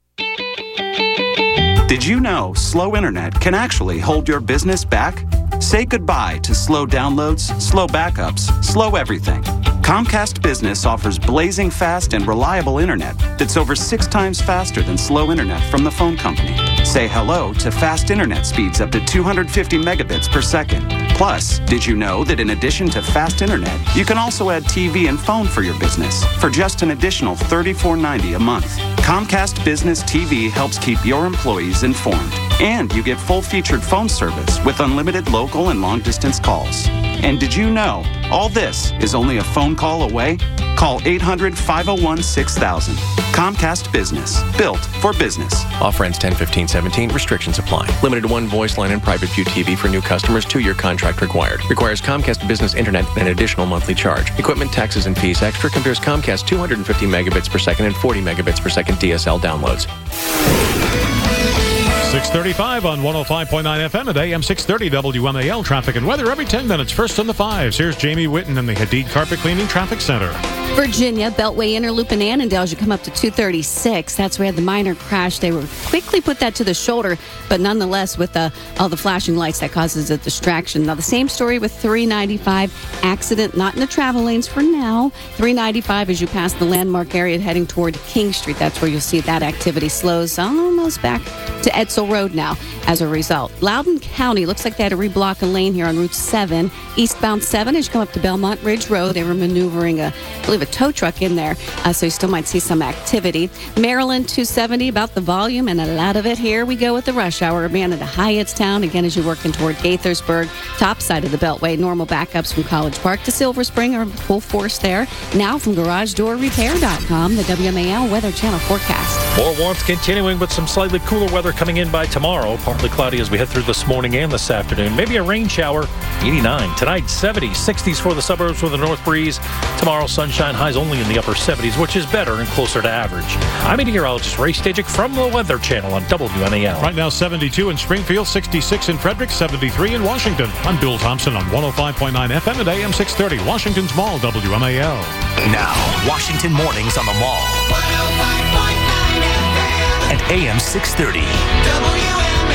Did you know slow internet can actually hold your business back? Say goodbye to slow downloads, slow backups, slow everything. Comcast Business offers blazing fast and reliable internet that's over six times faster than slow internet from the phone company. Say hello to fast internet speeds up to two hundred fifty megabits per second. Plus, did you know that in addition to fast internet, you can also add T V and phone for your business for just an additional thirty-four ninety a month? Comcast Business T V helps keep your employees informed. And you get full-featured phone service with unlimited local and long-distance calls. And did you know all this is only a phone call away? Call eight hundred, five oh one, six thousand. Comcast Business. Built for business. Offer ends ten fifteen seventeen. Restrictions apply. Limited to one voice line and private view T V for new customers. Two-year contract required. Requires Comcast Business Internet and an additional monthly charge. Equipment, taxes, and fees extra. Compares Comcast two hundred fifty megabits per second and forty megabits per second D S L downloads. six thirty-five on one oh five point nine F M at A M six thirty W M A L. Traffic and weather every ten minutes. First on the fives. Here's Jamie Whitten in the Hadid Carpet Cleaning Traffic Center. Virginia, Beltway Interloop in Annandale as you come up to two thirty-six. That's where the minor crash. They were quickly put that to the shoulder, but nonetheless, with the, all the flashing lights, that causes a distraction. Now, the same story with three ninety-five. Accident not in the travel lanes for now. three ninety-five as you pass the landmark area heading toward King Street. That's where you'll see that activity slows almost back to Edsel Road now as a result. Loudoun County, looks like they had to reblock a lane here on Route seven. Eastbound seven as you come up to Belmont Ridge Road. They were maneuvering, a, I believe, a tow truck in there, uh, so you still might see some activity. Maryland two seventy, about the volume and a lot of it. Here we go with the rush hour. Man into Hyattstown, again, as you're working toward Gaithersburg. Top side of the Beltway, normal backups from College Park to Silver Spring are full force there. Now from garage door repair dot com, the W M A L Weather Channel forecast. More warmth continuing, but some slightly cooler weather coming in by tomorrow. Partly cloudy as we head through this morning and this afternoon. Maybe a rain shower, eighty-nine. Tonight, seventy, sixties for the suburbs with a north breeze. Tomorrow, sunshine, highs only in the upper seventies, which is better and closer to average. I'm meteorologist Ray Stajic from the Weather Channel on W M A L. Right now, seventy-two in Springfield, sixty-six in Frederick, seventy-three in Washington. I'm Bill Thompson on one oh five point nine F M at A M six thirty, Washington's Mall, W M A L. Now, Washington Mornings on the Mall. one oh five point nine F M and A M six thirty. W M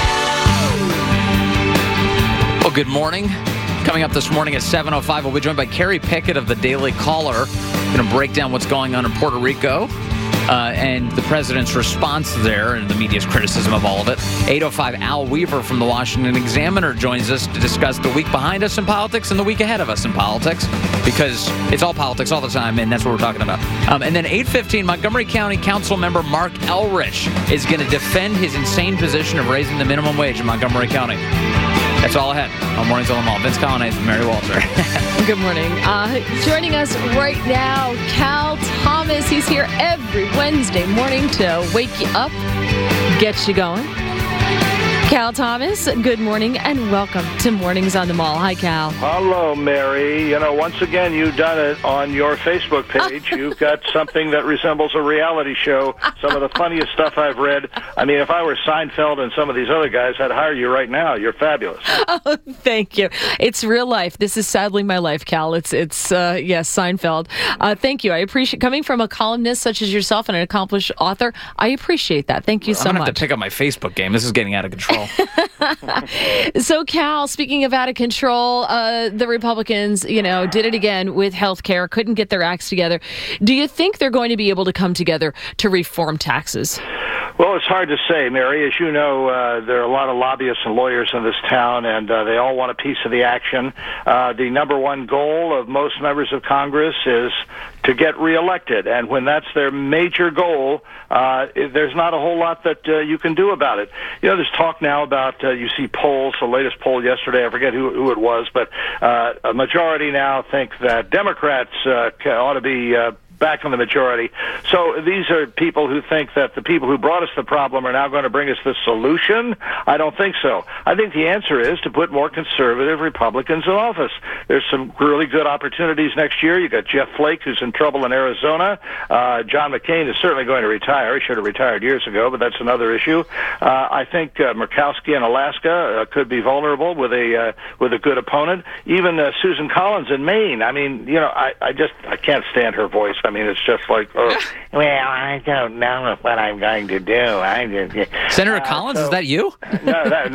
A L. Well, good morning. Coming up this morning at seven oh five, we'll be joined by Carrie Pickett of the Daily Caller. Going to break down what's going on in Puerto Rico uh, and the president's response there and the media's criticism of all of it. eight oh five, Al Weaver from the Washington Examiner joins us to discuss the week behind us in politics and the week ahead of us in politics, because it's all politics all the time, and that's what we're talking about. Um, and then eight fifteen, Montgomery County Council member Mark Elrich is going to defend his insane position of raising the minimum wage in Montgomery County. That's all ahead on Mornings on the Mall. Vince Collins and Mary Walter. Good morning. Uh, joining us right now, Cal Thomas. He's here every Wednesday morning to wake you up, get you going. Cal Thomas, good morning and welcome to Mornings on the Mall. Hi, Cal. Hello, Mary. You know, once again, you've done it on your Facebook page. You've got something that resembles a reality show. Some of the funniest stuff I've read. I mean, if I were Seinfeld and some of these other guys, I'd hire you right now. You're fabulous. Oh, thank you. It's real life. This is sadly my life, Cal. It's, it's uh, yes, Seinfeld. Uh, thank you. I appreciate, coming from a columnist such as yourself and an accomplished author, I appreciate that. Thank you well, so I'm gonna much. have to pick up my Facebook game. This is getting out of control. So, Cal, speaking of out of control, uh, the Republicans, you know, did it again with health care, couldn't get their acts together. Do you think they're going to be able to come together to reform taxes? Well, it's hard to say, Mary. As you know, uh, there are a lot of lobbyists and lawyers in this town, and uh, they all want a piece of the action. Uh, the number one goal of most members of Congress is to get reelected, and when that's their major goal, uh, there's not a whole lot that uh, you can do about it. You know, there's talk now about, uh, you see polls, the latest poll yesterday, I forget who, who it was, but uh, a majority now think that Democrats uh, ought to be uh, back in the majority. So these are people who think that the people who brought us the problem are now going to bring us the solution. I don't think so. I think the answer is to put more conservative Republicans in office. There's some really good opportunities next year. You got Jeff Flake, who's in trouble in Arizona. Uh, John McCain is certainly going to retire. He should have retired years ago, but that's another issue. Uh, I think uh, Murkowski in Alaska uh, could be vulnerable with a uh, with a good opponent. Even uh, Susan Collins in Maine. I mean, you know, I, I just I can't stand her voice. I mean, it's just like, oh, well, I don't know what I'm going to do. I just, Senator uh, Collins, so, is that you? no, that, no, that was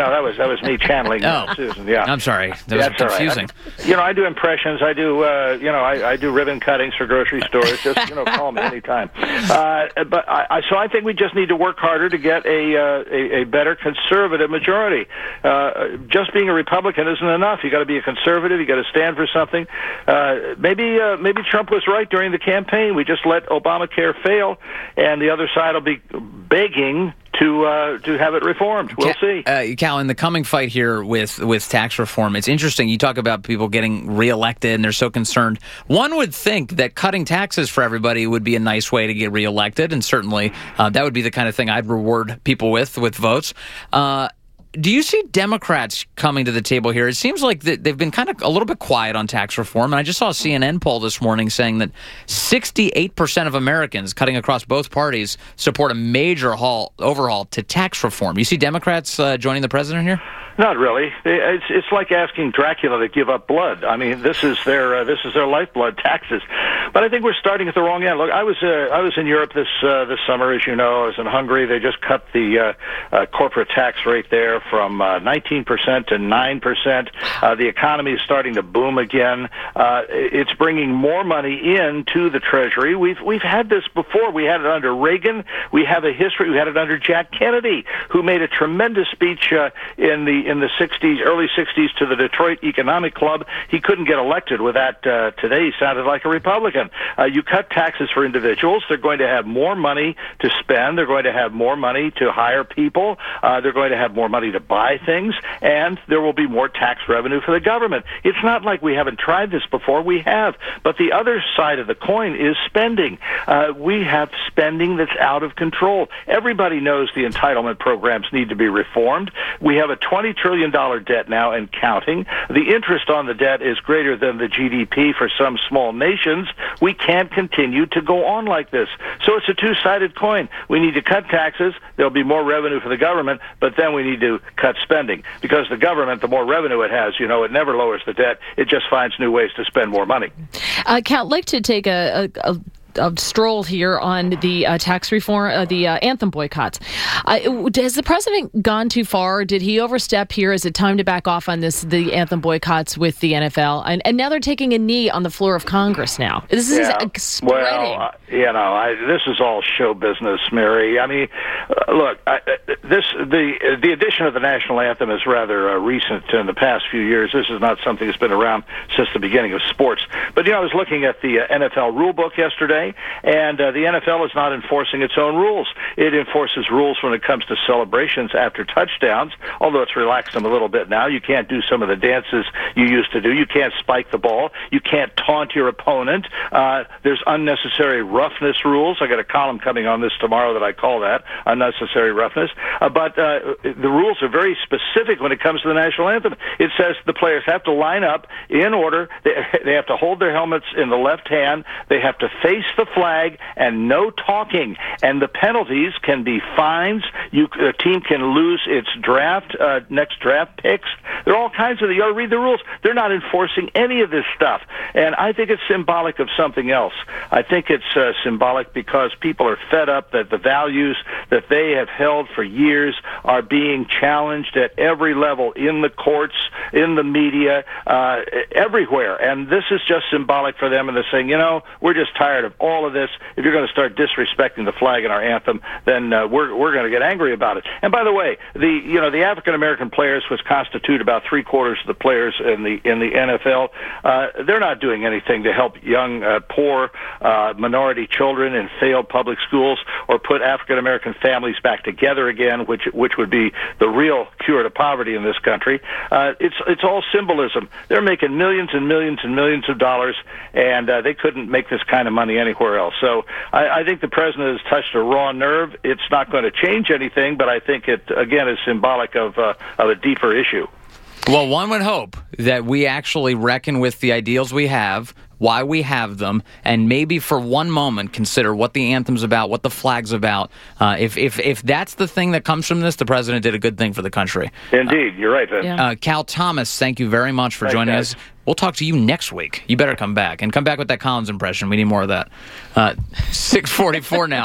that was me channeling uh, Oh. Susan. Yeah, I'm sorry. That was That's all right. confusing. I- you know, I do impressions. I do, uh, you know, I, I do ribbon cuttings for grocery stores. Just, you know, call me anytime. Uh, but I, I, so I think we just need to work harder to get a uh, a, a better conservative majority. Uh, just being a Republican isn't enough. You got to be a conservative. You got to stand for something. Uh, maybe uh, maybe Trump was right during the campaign. We just let Obamacare fail, and the other side will be begging to uh, to have it reformed. We'll Cal, see. Uh, Cal, in the coming fight here with, with tax reform, it's interesting. You talk about people getting reelected and they're so concerned. One would think that cutting taxes for everybody would be a nice way to get reelected, and certainly uh, that would be the kind of thing I'd reward people with, with votes. Uh, Do you see Democrats coming to the table here? It seems like they've been kind of a little bit quiet on tax reform. And I just saw a C N N poll this morning saying that sixty-eight percent of Americans, cutting across both parties, support a major haul, overhaul to tax reform. You see Democrats uh, joining the president here? Not really. It's it's like asking Dracula to give up blood. I mean, this is their uh, this is their lifeblood, taxes. But I think we're starting at the wrong end. Look, I was uh, I was in Europe this uh, this summer, as you know. I was in Hungary. They just cut the uh, uh, corporate tax rate there from uh, nineteen percent to nine percent. Uh, the economy is starting to boom again. Uh, it's bringing more money into the Treasury. We've we've had this before. We had it under Reagan. We have a history. We had it under Jack Kennedy, who made a tremendous speech uh, in the in the sixties, early sixties, to the Detroit Economic Club. He couldn't get elected with that. Uh, today, he sounded like a Republican. Uh, you cut taxes for individuals. They're going to have more money to spend. They're going to have more money to hire people. Uh, they're going to have more money to buy things, and there will be more tax revenue for the government. It's not like we haven't tried this before. We have. But the other side of the coin is spending. Uh, we have spending that's out of control. Everybody knows the entitlement programs need to be reformed. We have a twenty trillion dollars debt now and counting. The interest on the debt is greater than the G D P for some small nations. We can't continue to go on like this. So it's a two-sided coin. We need to cut taxes. There'll be more revenue for the government, but then we need to cut spending. Because the government, the more revenue it has, you know, it never lowers the debt. It just finds new ways to spend more money. Uh, Cal, I'd like to take a... a, a a stroll here on the uh, tax reform, uh, the uh, anthem boycotts. Uh, has the president gone too far? Did he overstep here? Is it time to back off on this, the anthem boycotts with the N F L? And, and now they're taking a knee on the floor of Congress now. This is yeah. spreading. Well, uh, you know, I, this is all show business, Mary. I mean, uh, look, I, this the the addition of the national anthem is rather uh, recent in the past few years. This is not something that's been around since the beginning of sports. But, you know, I was looking at the uh, N F L rule book yesterday, and uh, the N F L is not enforcing its own rules. It enforces rules when it comes to celebrations after touchdowns, although it's relaxed them a little bit now. You can't do some of the dances you used to do. You can't spike the ball. You can't taunt your opponent. Uh, there's unnecessary roughness rules. I got a column coming on this tomorrow that I call that, unnecessary roughness. Uh, but uh, the rules are very specific when it comes to the national anthem. It says the players have to line up in order. They, they have to hold their helmets in the left hand. They have to face the flag, and no talking. And the penalties can be fines. You, a team can lose its draft, uh, next draft picks. There are all kinds of, you got to read the rules. They're not enforcing any of this stuff. And I think it's symbolic of something else. I think it's uh, symbolic because people are fed up that the values that they have held for years are being challenged at every level, in the courts, in the media, uh, everywhere. And this is just symbolic for them, and they're saying, you know, we're just tired of all of this. If you're going to start disrespecting the flag and our anthem, then uh, we're we're going to get angry about it. And by the way, the you know the African American players, which constitute about three quarters of the players in the in the N F L, uh, they're not doing anything to help young, uh, poor, uh, minority children in failed public schools, or put African American families back together again, which which would be the real cure to poverty in this country. Uh, it's it's all symbolism. They're making millions and millions and millions of dollars, and uh, they couldn't make this kind of money anywhere else. So I, I think the president has touched a raw nerve. It's not going to change anything, but I think it, again, is symbolic of, uh, of a deeper issue. Well, one would hope that we actually reckon with the ideals we have, why we have them, and maybe for one moment consider what the anthem's about, what the flag's about. Uh, if if if that's the thing that comes from this, the president did a good thing for the country. Indeed, uh, you're right, Vince. Uh, Cal Thomas, thank you very much for Thanks, joining guys. us. We'll talk to you next week. You better come back, and come back with that Collins impression. We need more of that. Uh, six forty-four now.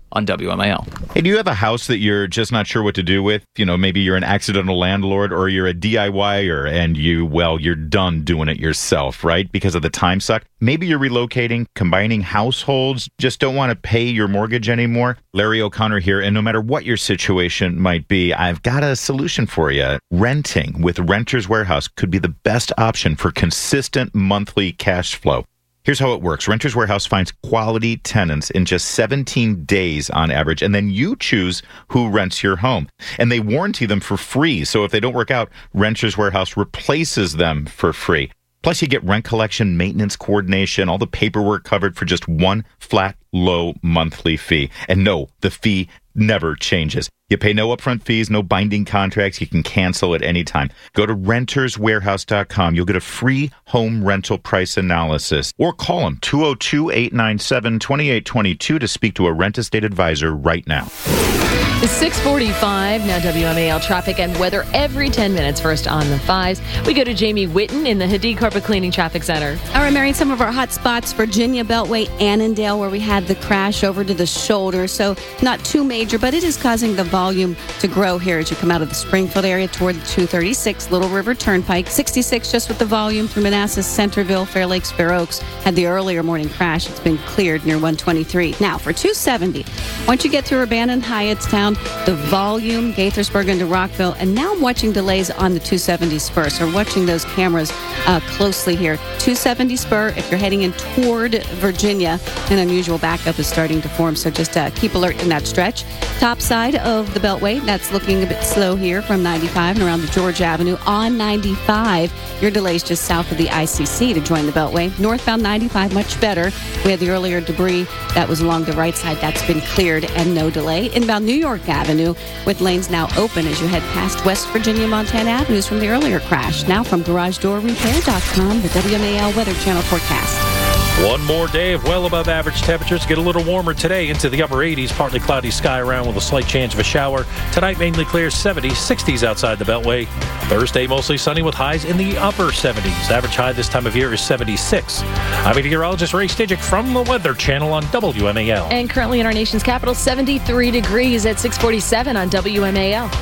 on W M A L. Hey, do you have a house that you're just not sure what to do with? You know, maybe you're an accidental landlord or you're a DIYer and you, well, you're done doing it yourself, right? Because of the time suck. Maybe you're relocating, combining households, just don't want to pay your mortgage anymore. Larry O'Connor here, and no matter what your situation might be, I've got a solution for you. Renting with Renters Warehouse could be the best option for consistent monthly cash flow. Here's how it works. Renters Warehouse finds quality tenants in just seventeen days on average, and then you choose who rents your home. And they warranty them for free, so if they don't work out, Renters Warehouse replaces them for free. Plus, you get rent collection, maintenance coordination, all the paperwork covered for just one flat, low monthly fee. And no, the fee never changes. You pay no upfront fees, no binding contracts. You can cancel at any time. Go to renters warehouse dot com. You'll get a free home rental price analysis. Or call them, two oh two, eight nine seven, two eight two two to speak to a rent estate advisor right now. It's six forty-five, now W M A L traffic and weather every ten minutes. First on the fives, we go to Jamie Whitten in the Hadid Carpet Cleaning Traffic Center. All right, Mary, some of our hot spots, Virginia, Beltway, Annandale, where we had the crash over to the shoulder. So not too major, but it is causing the volume to grow here as you come out of the Springfield area toward the two thirty-six Little River Turnpike. sixty-six just with the volume through Manassas, Centerville, Fair Lakes, Fair Oaks. Had the earlier morning crash. It's been cleared near one twenty-three. Now for two seventy, once you get through Urbana and Hyattstown, the volume, Gaithersburg into Rockville, and now I'm watching delays on the two seventy spur. So we're watching those cameras uh, closely here. two seventy spur, if you're heading in toward Virginia, an unusual backup is starting to form. So just uh, keep alert in that stretch. Top side of the Beltway, that's looking a bit slow here from ninety-five and around the George Avenue. On ninety-five, your delays just south of the I C C to join the Beltway. Northbound ninety-five, much better. We had the earlier debris that was along the right side. That's been cleared and no delay. Inbound New York Avenue with lanes now open as you head past West Virginia, Montana Avenues from the earlier crash. Now from garage door repair dot com, the W M A L Weather Channel forecast. One more day of well above average temperatures. Get a little warmer today into the upper eighties. Partly cloudy sky around with a slight chance of a shower. Tonight mainly clear, seventies, sixties outside the Beltway. Thursday mostly sunny with highs in the upper seventies. Average high this time of year is seventy-six. I'm meteorologist Ray Stidgick from the Weather Channel on W M A L. And currently in our nation's capital, seventy-three degrees at six forty-seven on W M A L.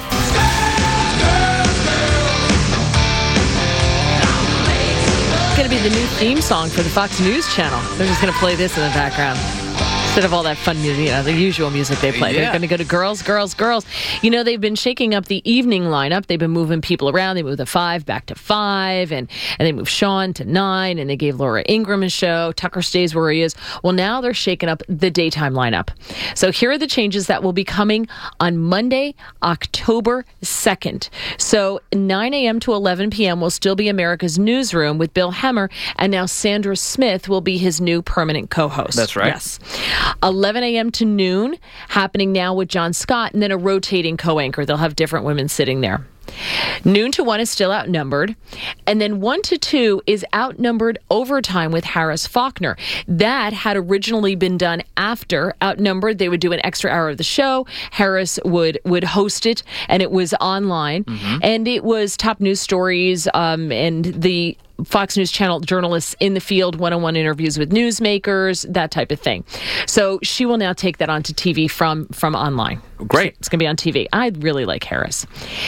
Going to be the new theme song for the Fox News Channel. They're just going to play this in the background instead of all that fun music, you know, the usual music they play. Yeah. They're going to go to Girls, Girls, Girls. You know, they've been shaking up the evening lineup. They've been moving people around. They moved the five back to five, and, and they moved Sean to nine, and they gave Laura Ingraham a show. Tucker stays where he is. Well, now they're shaking up the daytime lineup. So here are the changes that will be coming on Monday, October second. So nine a.m. to eleven p.m. will still be America's Newsroom with Bill Hemmer, and now Sandra Smith will be his new permanent co-host. That's right. Yes. eleven a.m. to noon, happening now with John Scott, and then a rotating co-anchor. They'll have different women sitting there. Noon to one is still outnumbered. And then one to two is outnumbered overtime with Harris Faulkner. That had originally been done after Outnumbered. They would do an extra hour of the show. Harris would, would host it, and it was online. Mm-hmm. And it was top news stories um, and the Fox News Channel journalists in the field, one-on-one interviews with newsmakers, that type of thing. So she will now take that onto T V from, from online. Great. It's going to be on T V. I really like Harris.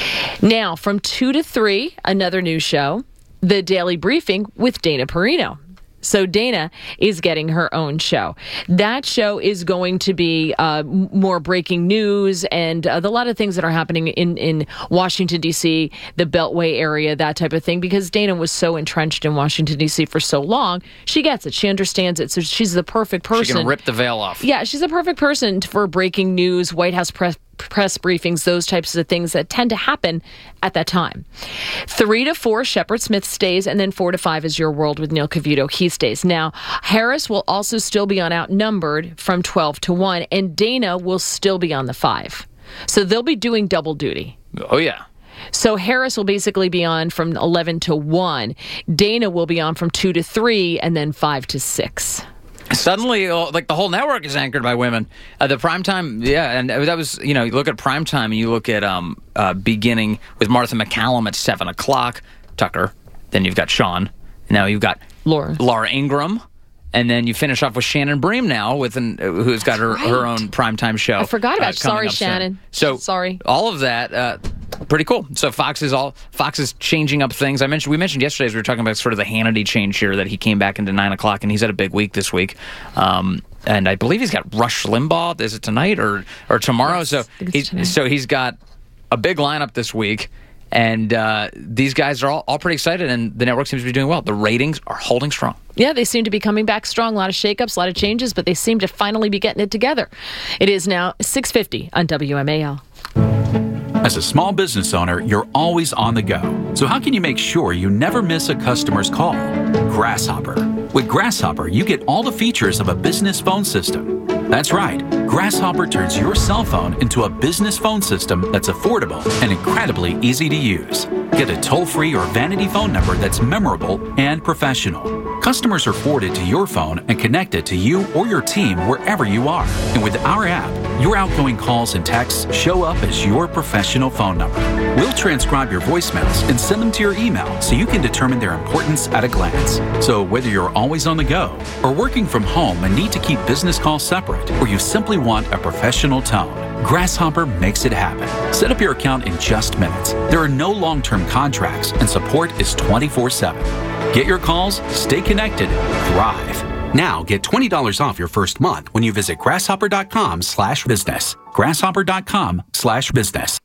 Now, from two to three, another news show, The Daily Briefing with Dana Perino. So Dana is getting her own show. That show is going to be uh, more breaking news and uh, a lot of things that are happening in, in Washington, D C, the Beltway area, that type of thing, because Dana was so entrenched in Washington, D C for so long. She gets it. She understands it. So she's the perfect person. She can rip the veil off. Yeah, she's the perfect person for breaking news, White House press press briefings, those types of things that tend to happen at that time. Three to four, Shepard Smith stays, and then four to five is Your World with Neil Cavuto. He stays. Now, Harris will also still be on Outnumbered from twelve to one, and Dana will still be on the five. So they'll be doing double duty. Oh, yeah. So Harris will basically be on from eleven to one. Dana will be on from two to three, and then five to six. Suddenly, like, the whole network is anchored by women. Uh, the primetime, yeah, and that was, you know, you look at primetime and you look at um, uh, beginning with Martha McCallum at seven o'clock, Tucker, then you've got Sean, now you've got Laura, Laura Ingraham, and then you finish off with Shannon Bream now, with an, who's got her, right. her own primetime show. I forgot about uh, coming Sorry, up soon. Shannon. So Sorry. all of that, uh, pretty cool. So Fox is all Fox is changing up things. I mentioned we mentioned yesterday as we were talking about sort of the Hannity change here that he came back into nine o'clock, and he's had a big week this week. Um, and I believe he's got Rush Limbaugh. Is it tonight or or tomorrow? Yes, so he's, so he's got a big lineup this week. And uh, these guys are all, all pretty excited, and the network seems to be doing well. The ratings are holding strong. Yeah, they seem to be coming back strong. A lot of shakeups, a lot of changes, but they seem to finally be getting it together. It is now six fifty on W M A L. As a small business owner, you're always on the go. So how can you make sure you never miss a customer's call? Grasshopper. With Grasshopper, you get all the features of a business phone system. That's right. Grasshopper turns your cell phone into a business phone system that's affordable and incredibly easy to use. Get a toll-free or vanity phone number that's memorable and professional. Customers are forwarded to your phone and connected to you or your team wherever you are. And with our app, your outgoing calls and texts show up as your professional phone number. We'll transcribe your voicemails and send them to your email so you can determine their importance at a glance. So whether you're always on the go or working from home and need to keep business calls separate, or you simply want a professional tone, Grasshopper makes it happen. Set up your account in just minutes. There are no long-term contracts, and support is twenty-four seven. Get your calls, stay connected, thrive. Now get twenty dollars off your first month when you visit grasshopper.com slash business. grasshopper.com slash business.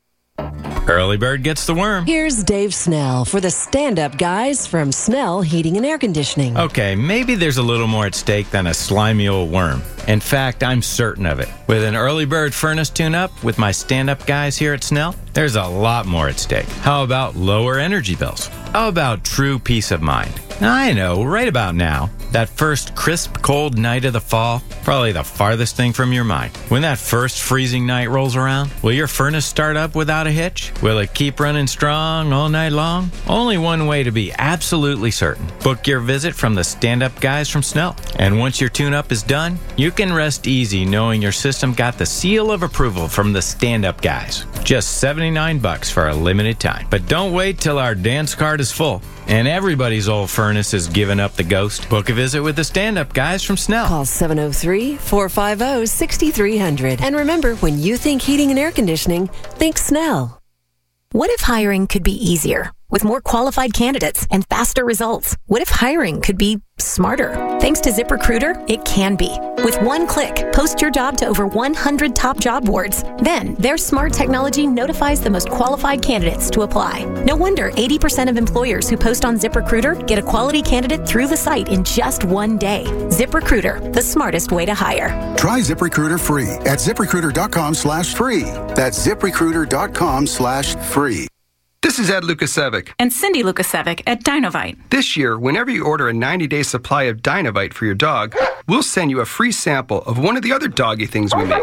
Early bird gets the worm. Here's Dave Snell for the stand-up guys from Snell Heating and Air Conditioning. Okay, maybe there's a little more at stake than a slimy old worm. In fact, I'm certain of it. With an early bird furnace tune-up with my stand-up guys here at Snell, there's a lot more at stake. How about lower energy bills? How about true peace of mind? I know, right about now, that first crisp, cold night of the fall, probably the farthest thing from your mind. When that first freezing night rolls around, will your furnace start up without a hitch? Will it keep running strong all night long? Only one way to be absolutely certain. Book your visit from the stand-up guys from Snell. And once your tune-up is done, you can rest easy knowing your system got the seal of approval from the stand-up guys. Just seventy-nine bucks for a limited time. But don't wait till our dance card is full and everybody's old furnace has given up the ghost. Book a visit with the stand-up guys from Snell. Call seven oh three, four five oh, six three zero zero. And remember, when you think heating and air conditioning, think Snell. What if hiring could be easier, with more qualified candidates and faster results? What if hiring could be smarter? Thanks to ZipRecruiter, it can be. With one click, post your job to over one hundred top job boards. Then, their smart technology notifies the most qualified candidates to apply. No wonder eighty percent of employers who post on ZipRecruiter get a quality candidate through the site in just one day. ZipRecruiter, the smartest way to hire. Try ZipRecruiter free at ZipRecruiter.com slash free. That's ZipRecruiter.com slash free. This is Ed Lukasevic. And Cindy Lukasevic at Dinovite. This year, whenever you order a ninety-day supply of Dinovite for your dog, we'll send you a free sample of one of the other doggy things we make.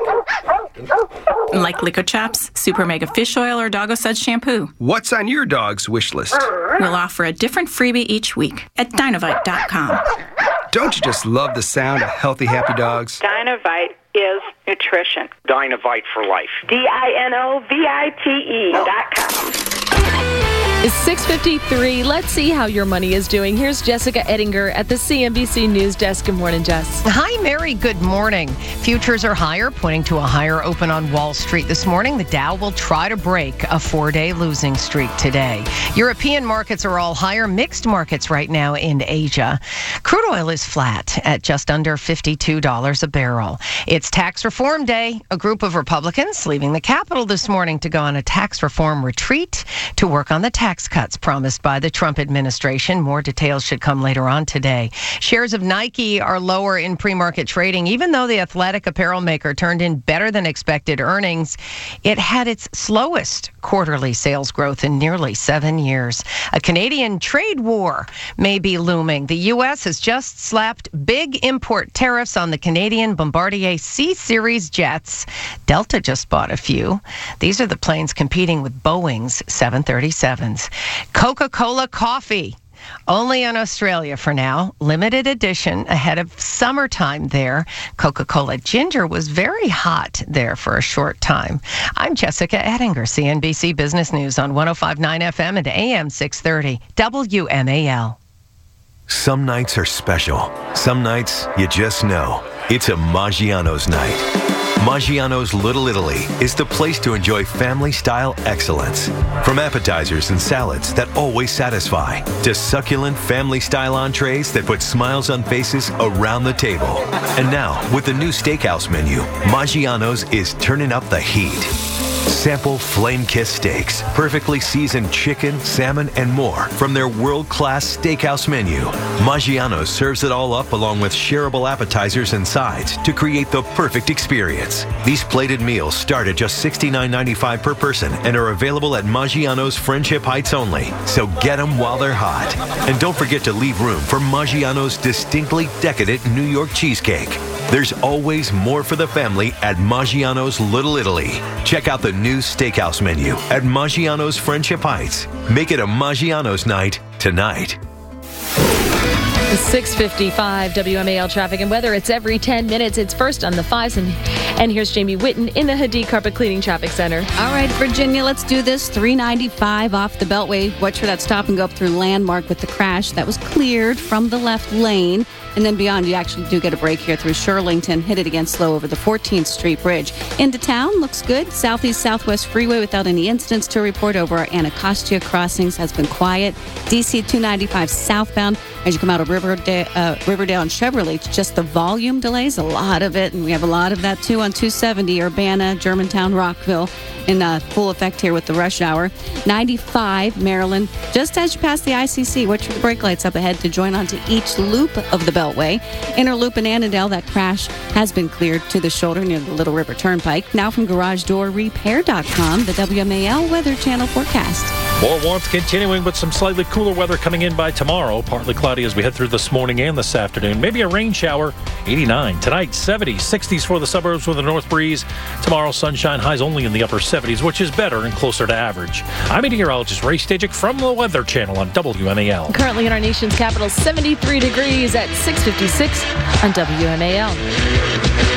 Like Liquor Chaps, Super Mega Fish Oil, or Doggo Suds Shampoo. What's on your dog's wish list? We'll offer a different freebie each week at Dinovite dot com. Don't you just love the sound of healthy, happy dogs? Dinovite is nutrition. Dinovite for life. D I N O V I T E dot com. It's six fifty-three. Let's see how your money is doing. Here's Jessica Ettinger at the C N B C News Desk. Good morning, Jess. Hi, Mary. Good morning. Futures are higher, pointing to a higher open on Wall Street this morning. The Dow will try to break a four-day losing streak today. European markets are all higher. Mixed markets right now in Asia. Crude oil is flat at just under fifty-two dollars a barrel. It's tax reform day. A group of Republicans leaving the Capitol this morning to go on a tax reform retreat to work on the tax cuts promised by the Trump administration. More details should come later on today. Shares of Nike are lower in pre-market trading. Even though the athletic apparel maker turned in better than expected earnings, it had its slowest quarterly sales growth in nearly seven years. A Canadian trade war may be looming. The U S has just slapped big import tariffs on the Canadian Bombardier C-Series jets. Delta just bought a few. These are the planes competing with Boeing's seven thirty-sevens. Coca-Cola coffee, only in Australia for now. Limited edition ahead of summertime there. Coca-Cola Ginger was very hot there for a short time. I'm Jessica Ettinger, C N B C Business News on one oh five point nine F M and A M six thirty, W M A L. Some nights are special. Some nights you just know it's a Maggiano's night. Maggiano's Little Italy is the place to enjoy family-style excellence. From appetizers and salads that always satisfy, to succulent family-style entrees that put smiles on faces around the table. And now, with the new steakhouse menu, Maggiano's is turning up the heat. Sample flame-kissed steaks, perfectly seasoned chicken, salmon, and more from their world-class steakhouse menu. Maggiano's serves it all up along with shareable appetizers and sides to create the perfect experience. These plated meals start at just sixty-nine ninety-five per person and are available at Maggiano's Friendship Heights only. So get them while they're hot. And don't forget to leave room for Maggiano's distinctly decadent New York cheesecake. There's always more for the family at Maggiano's Little Italy. Check out the new steakhouse menu at Maggiano's Friendship Heights. Make it a Maggiano's night tonight. six fifty-five W M A L traffic and weather. It's every ten minutes. It's first on the fives. And, and here's Jamie Whitten in the Hadid Carpet Cleaning Traffic Center. All right, Virginia, let's do this. three ninety-five off the Beltway. Watch for that stop and go up through Landmark with the crash. That was cleared from the left lane. And then beyond, you actually do get a break here through Shirlington. Hit it again slow over the fourteenth Street Bridge. Into town, looks good. Southeast Southwest Freeway without any incidents to report over our Anacostia crossings has been quiet. D C two ninety-five southbound as you come out of Riverdale, uh, Riverdale and Chevrolet. It's just the volume delays, a lot of it. And we have a lot of that too on two seventy, Urbana, Germantown, Rockville in uh, full effect here with the rush hour. ninety-five, Maryland, just as you pass the I C C. Watch for the brake lights up ahead to join onto each loop of the Beltway. Inner loop in Annandale, that crash has been cleared to the shoulder near the Little River Turnpike. Now from garage door repair dot com, the W M A L Weather Channel forecast. More warmth continuing, but some slightly cooler weather coming in by tomorrow. Partly cloudy as we head through this morning and this afternoon. Maybe a rain shower, eighty-nine. Tonight, seventy, sixties for the suburbs with a north breeze. Tomorrow, sunshine, highs only in the upper seventies, which is better and closer to average. I'm meteorologist Ray Stajic from the Weather Channel on W M A L. Currently in our nation's capital, seventy-three degrees at six fifty-six on W M A L.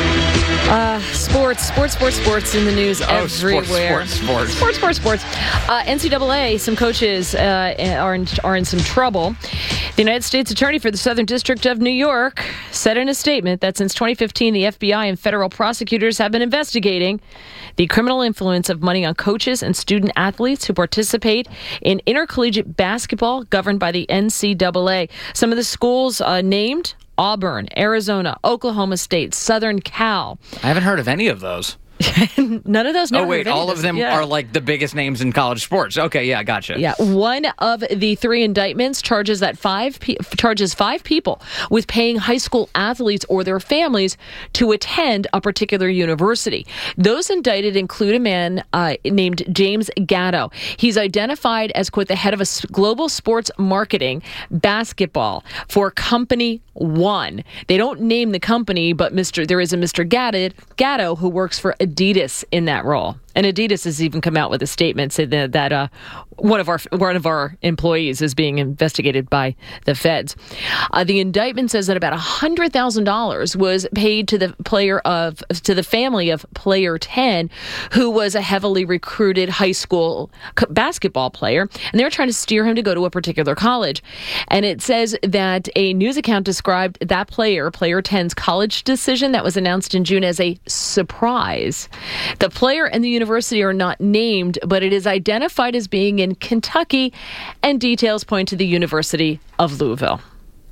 Uh, sports, sports, sports, sports in the news oh, everywhere. Sports, sports, sports, sports, sports. Uh, N C double A, some coaches uh, are in, are in some trouble. The United States Attorney for the Southern District of New York said in a statement that since twenty fifteen, the F B I and federal prosecutors have been investigating the criminal influence of money on coaches and student athletes who participate in intercollegiate basketball governed by the N C double A. Some of the schools uh, named: Auburn, Arizona, Oklahoma State, Southern Cal. I haven't heard of any of those. None of those. Oh, wait, of all those. of them yeah. are like the biggest names in college sports. Okay, yeah, gotcha. Yeah, one of the three indictments charges that five pe- charges five people with paying high school athletes or their families to attend a particular university. Those indicted include a man uh, named James Gatto. He's identified as, quote, the head of a global sports marketing basketball for Company One. They don't name the company, but Mister there is a Mister Gatto, Gatto who works for Adidas in that role. And Adidas has even come out with a statement saying that, that uh, one of our one of our employees is being investigated by the feds. Uh, the indictment says that about one hundred thousand dollars was paid to the player of to the family of player ten, who was a heavily recruited high school basketball player, and they were trying to steer him to go to a particular college. And it says that a news account described that player, player ten's college decision that was announced in June as a surprise. The player and the university are not named, but it is identified as being in Kentucky, and details point to the University of Louisville.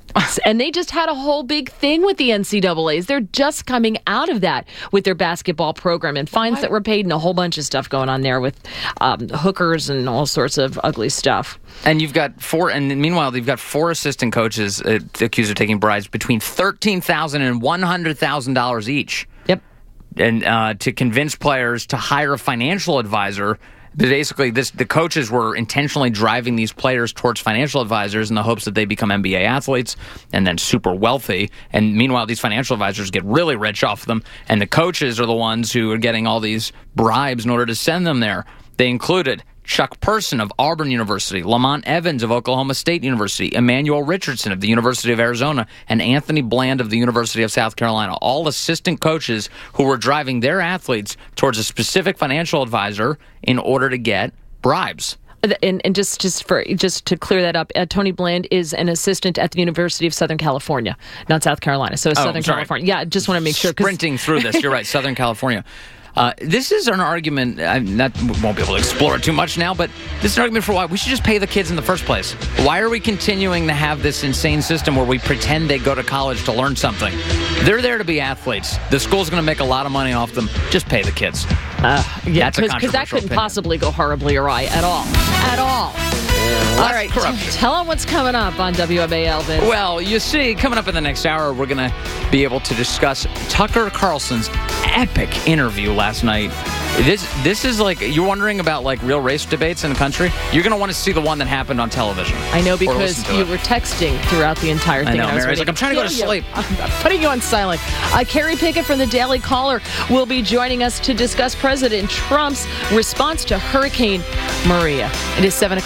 And they just had a whole big thing with the N C double A's. They're just coming out of that with their basketball program and fines what? that were paid and a whole bunch of stuff going on there with um, hookers and all sorts of ugly stuff. And you've got four, and meanwhile, you've got four assistant coaches uh, accused of taking bribes between thirteen thousand dollars and one hundred thousand dollars each. Yep. And uh, to convince players to hire a financial advisor. Basically, this the coaches were intentionally driving these players towards financial advisors in the hopes that they become N B A athletes and then super wealthy. And meanwhile, these financial advisors get really rich off them, and the coaches are the ones who are getting all these bribes in order to send them there. They included Chuck Person of Auburn University, Lamont Evans of Oklahoma State University, Emmanuel Richardson of the University of Arizona, and Anthony Bland of the University of South Carolina, all assistant coaches who were driving their athletes towards a specific financial advisor in order to get bribes. And, and just, just for just to clear that up, uh, Tony Bland is an assistant at the University of Southern California, not South Carolina. So it's Oh, Southern sorry. California. Yeah, just want to make sure. 'cause- Sprinting through this, you're right, Southern California. Uh, this is an argument, I'm not, we won't be able to explore it too much now, but this is an argument for why we should just pay the kids in the first place. Why are we continuing to have this insane system where we pretend they go to college to learn something? They're there to be athletes. The school's going to make a lot of money off them. Just pay the kids. Uh, yeah, That's a because that controversial couldn't opinion. possibly go horribly awry at all. At all. All right, corruption. tell them what's coming up on W M A L, Vince. Well, you see, coming up in the next hour, we're going to be able to discuss Tucker Carlson's epic interview last night. This this is like, you're wondering about like real race debates in the country? You're going to want to see the one that happened on television. I know Or because listen to you it. were texting throughout the entire I thing. know, and I was Mary's ready like, I'm trying to go to kill you. sleep. I'm putting you on silent. Uh, Carrie Pickett from the Daily Caller will be joining us to discuss President Trump's response to Hurricane Maria. It is seven o'clock.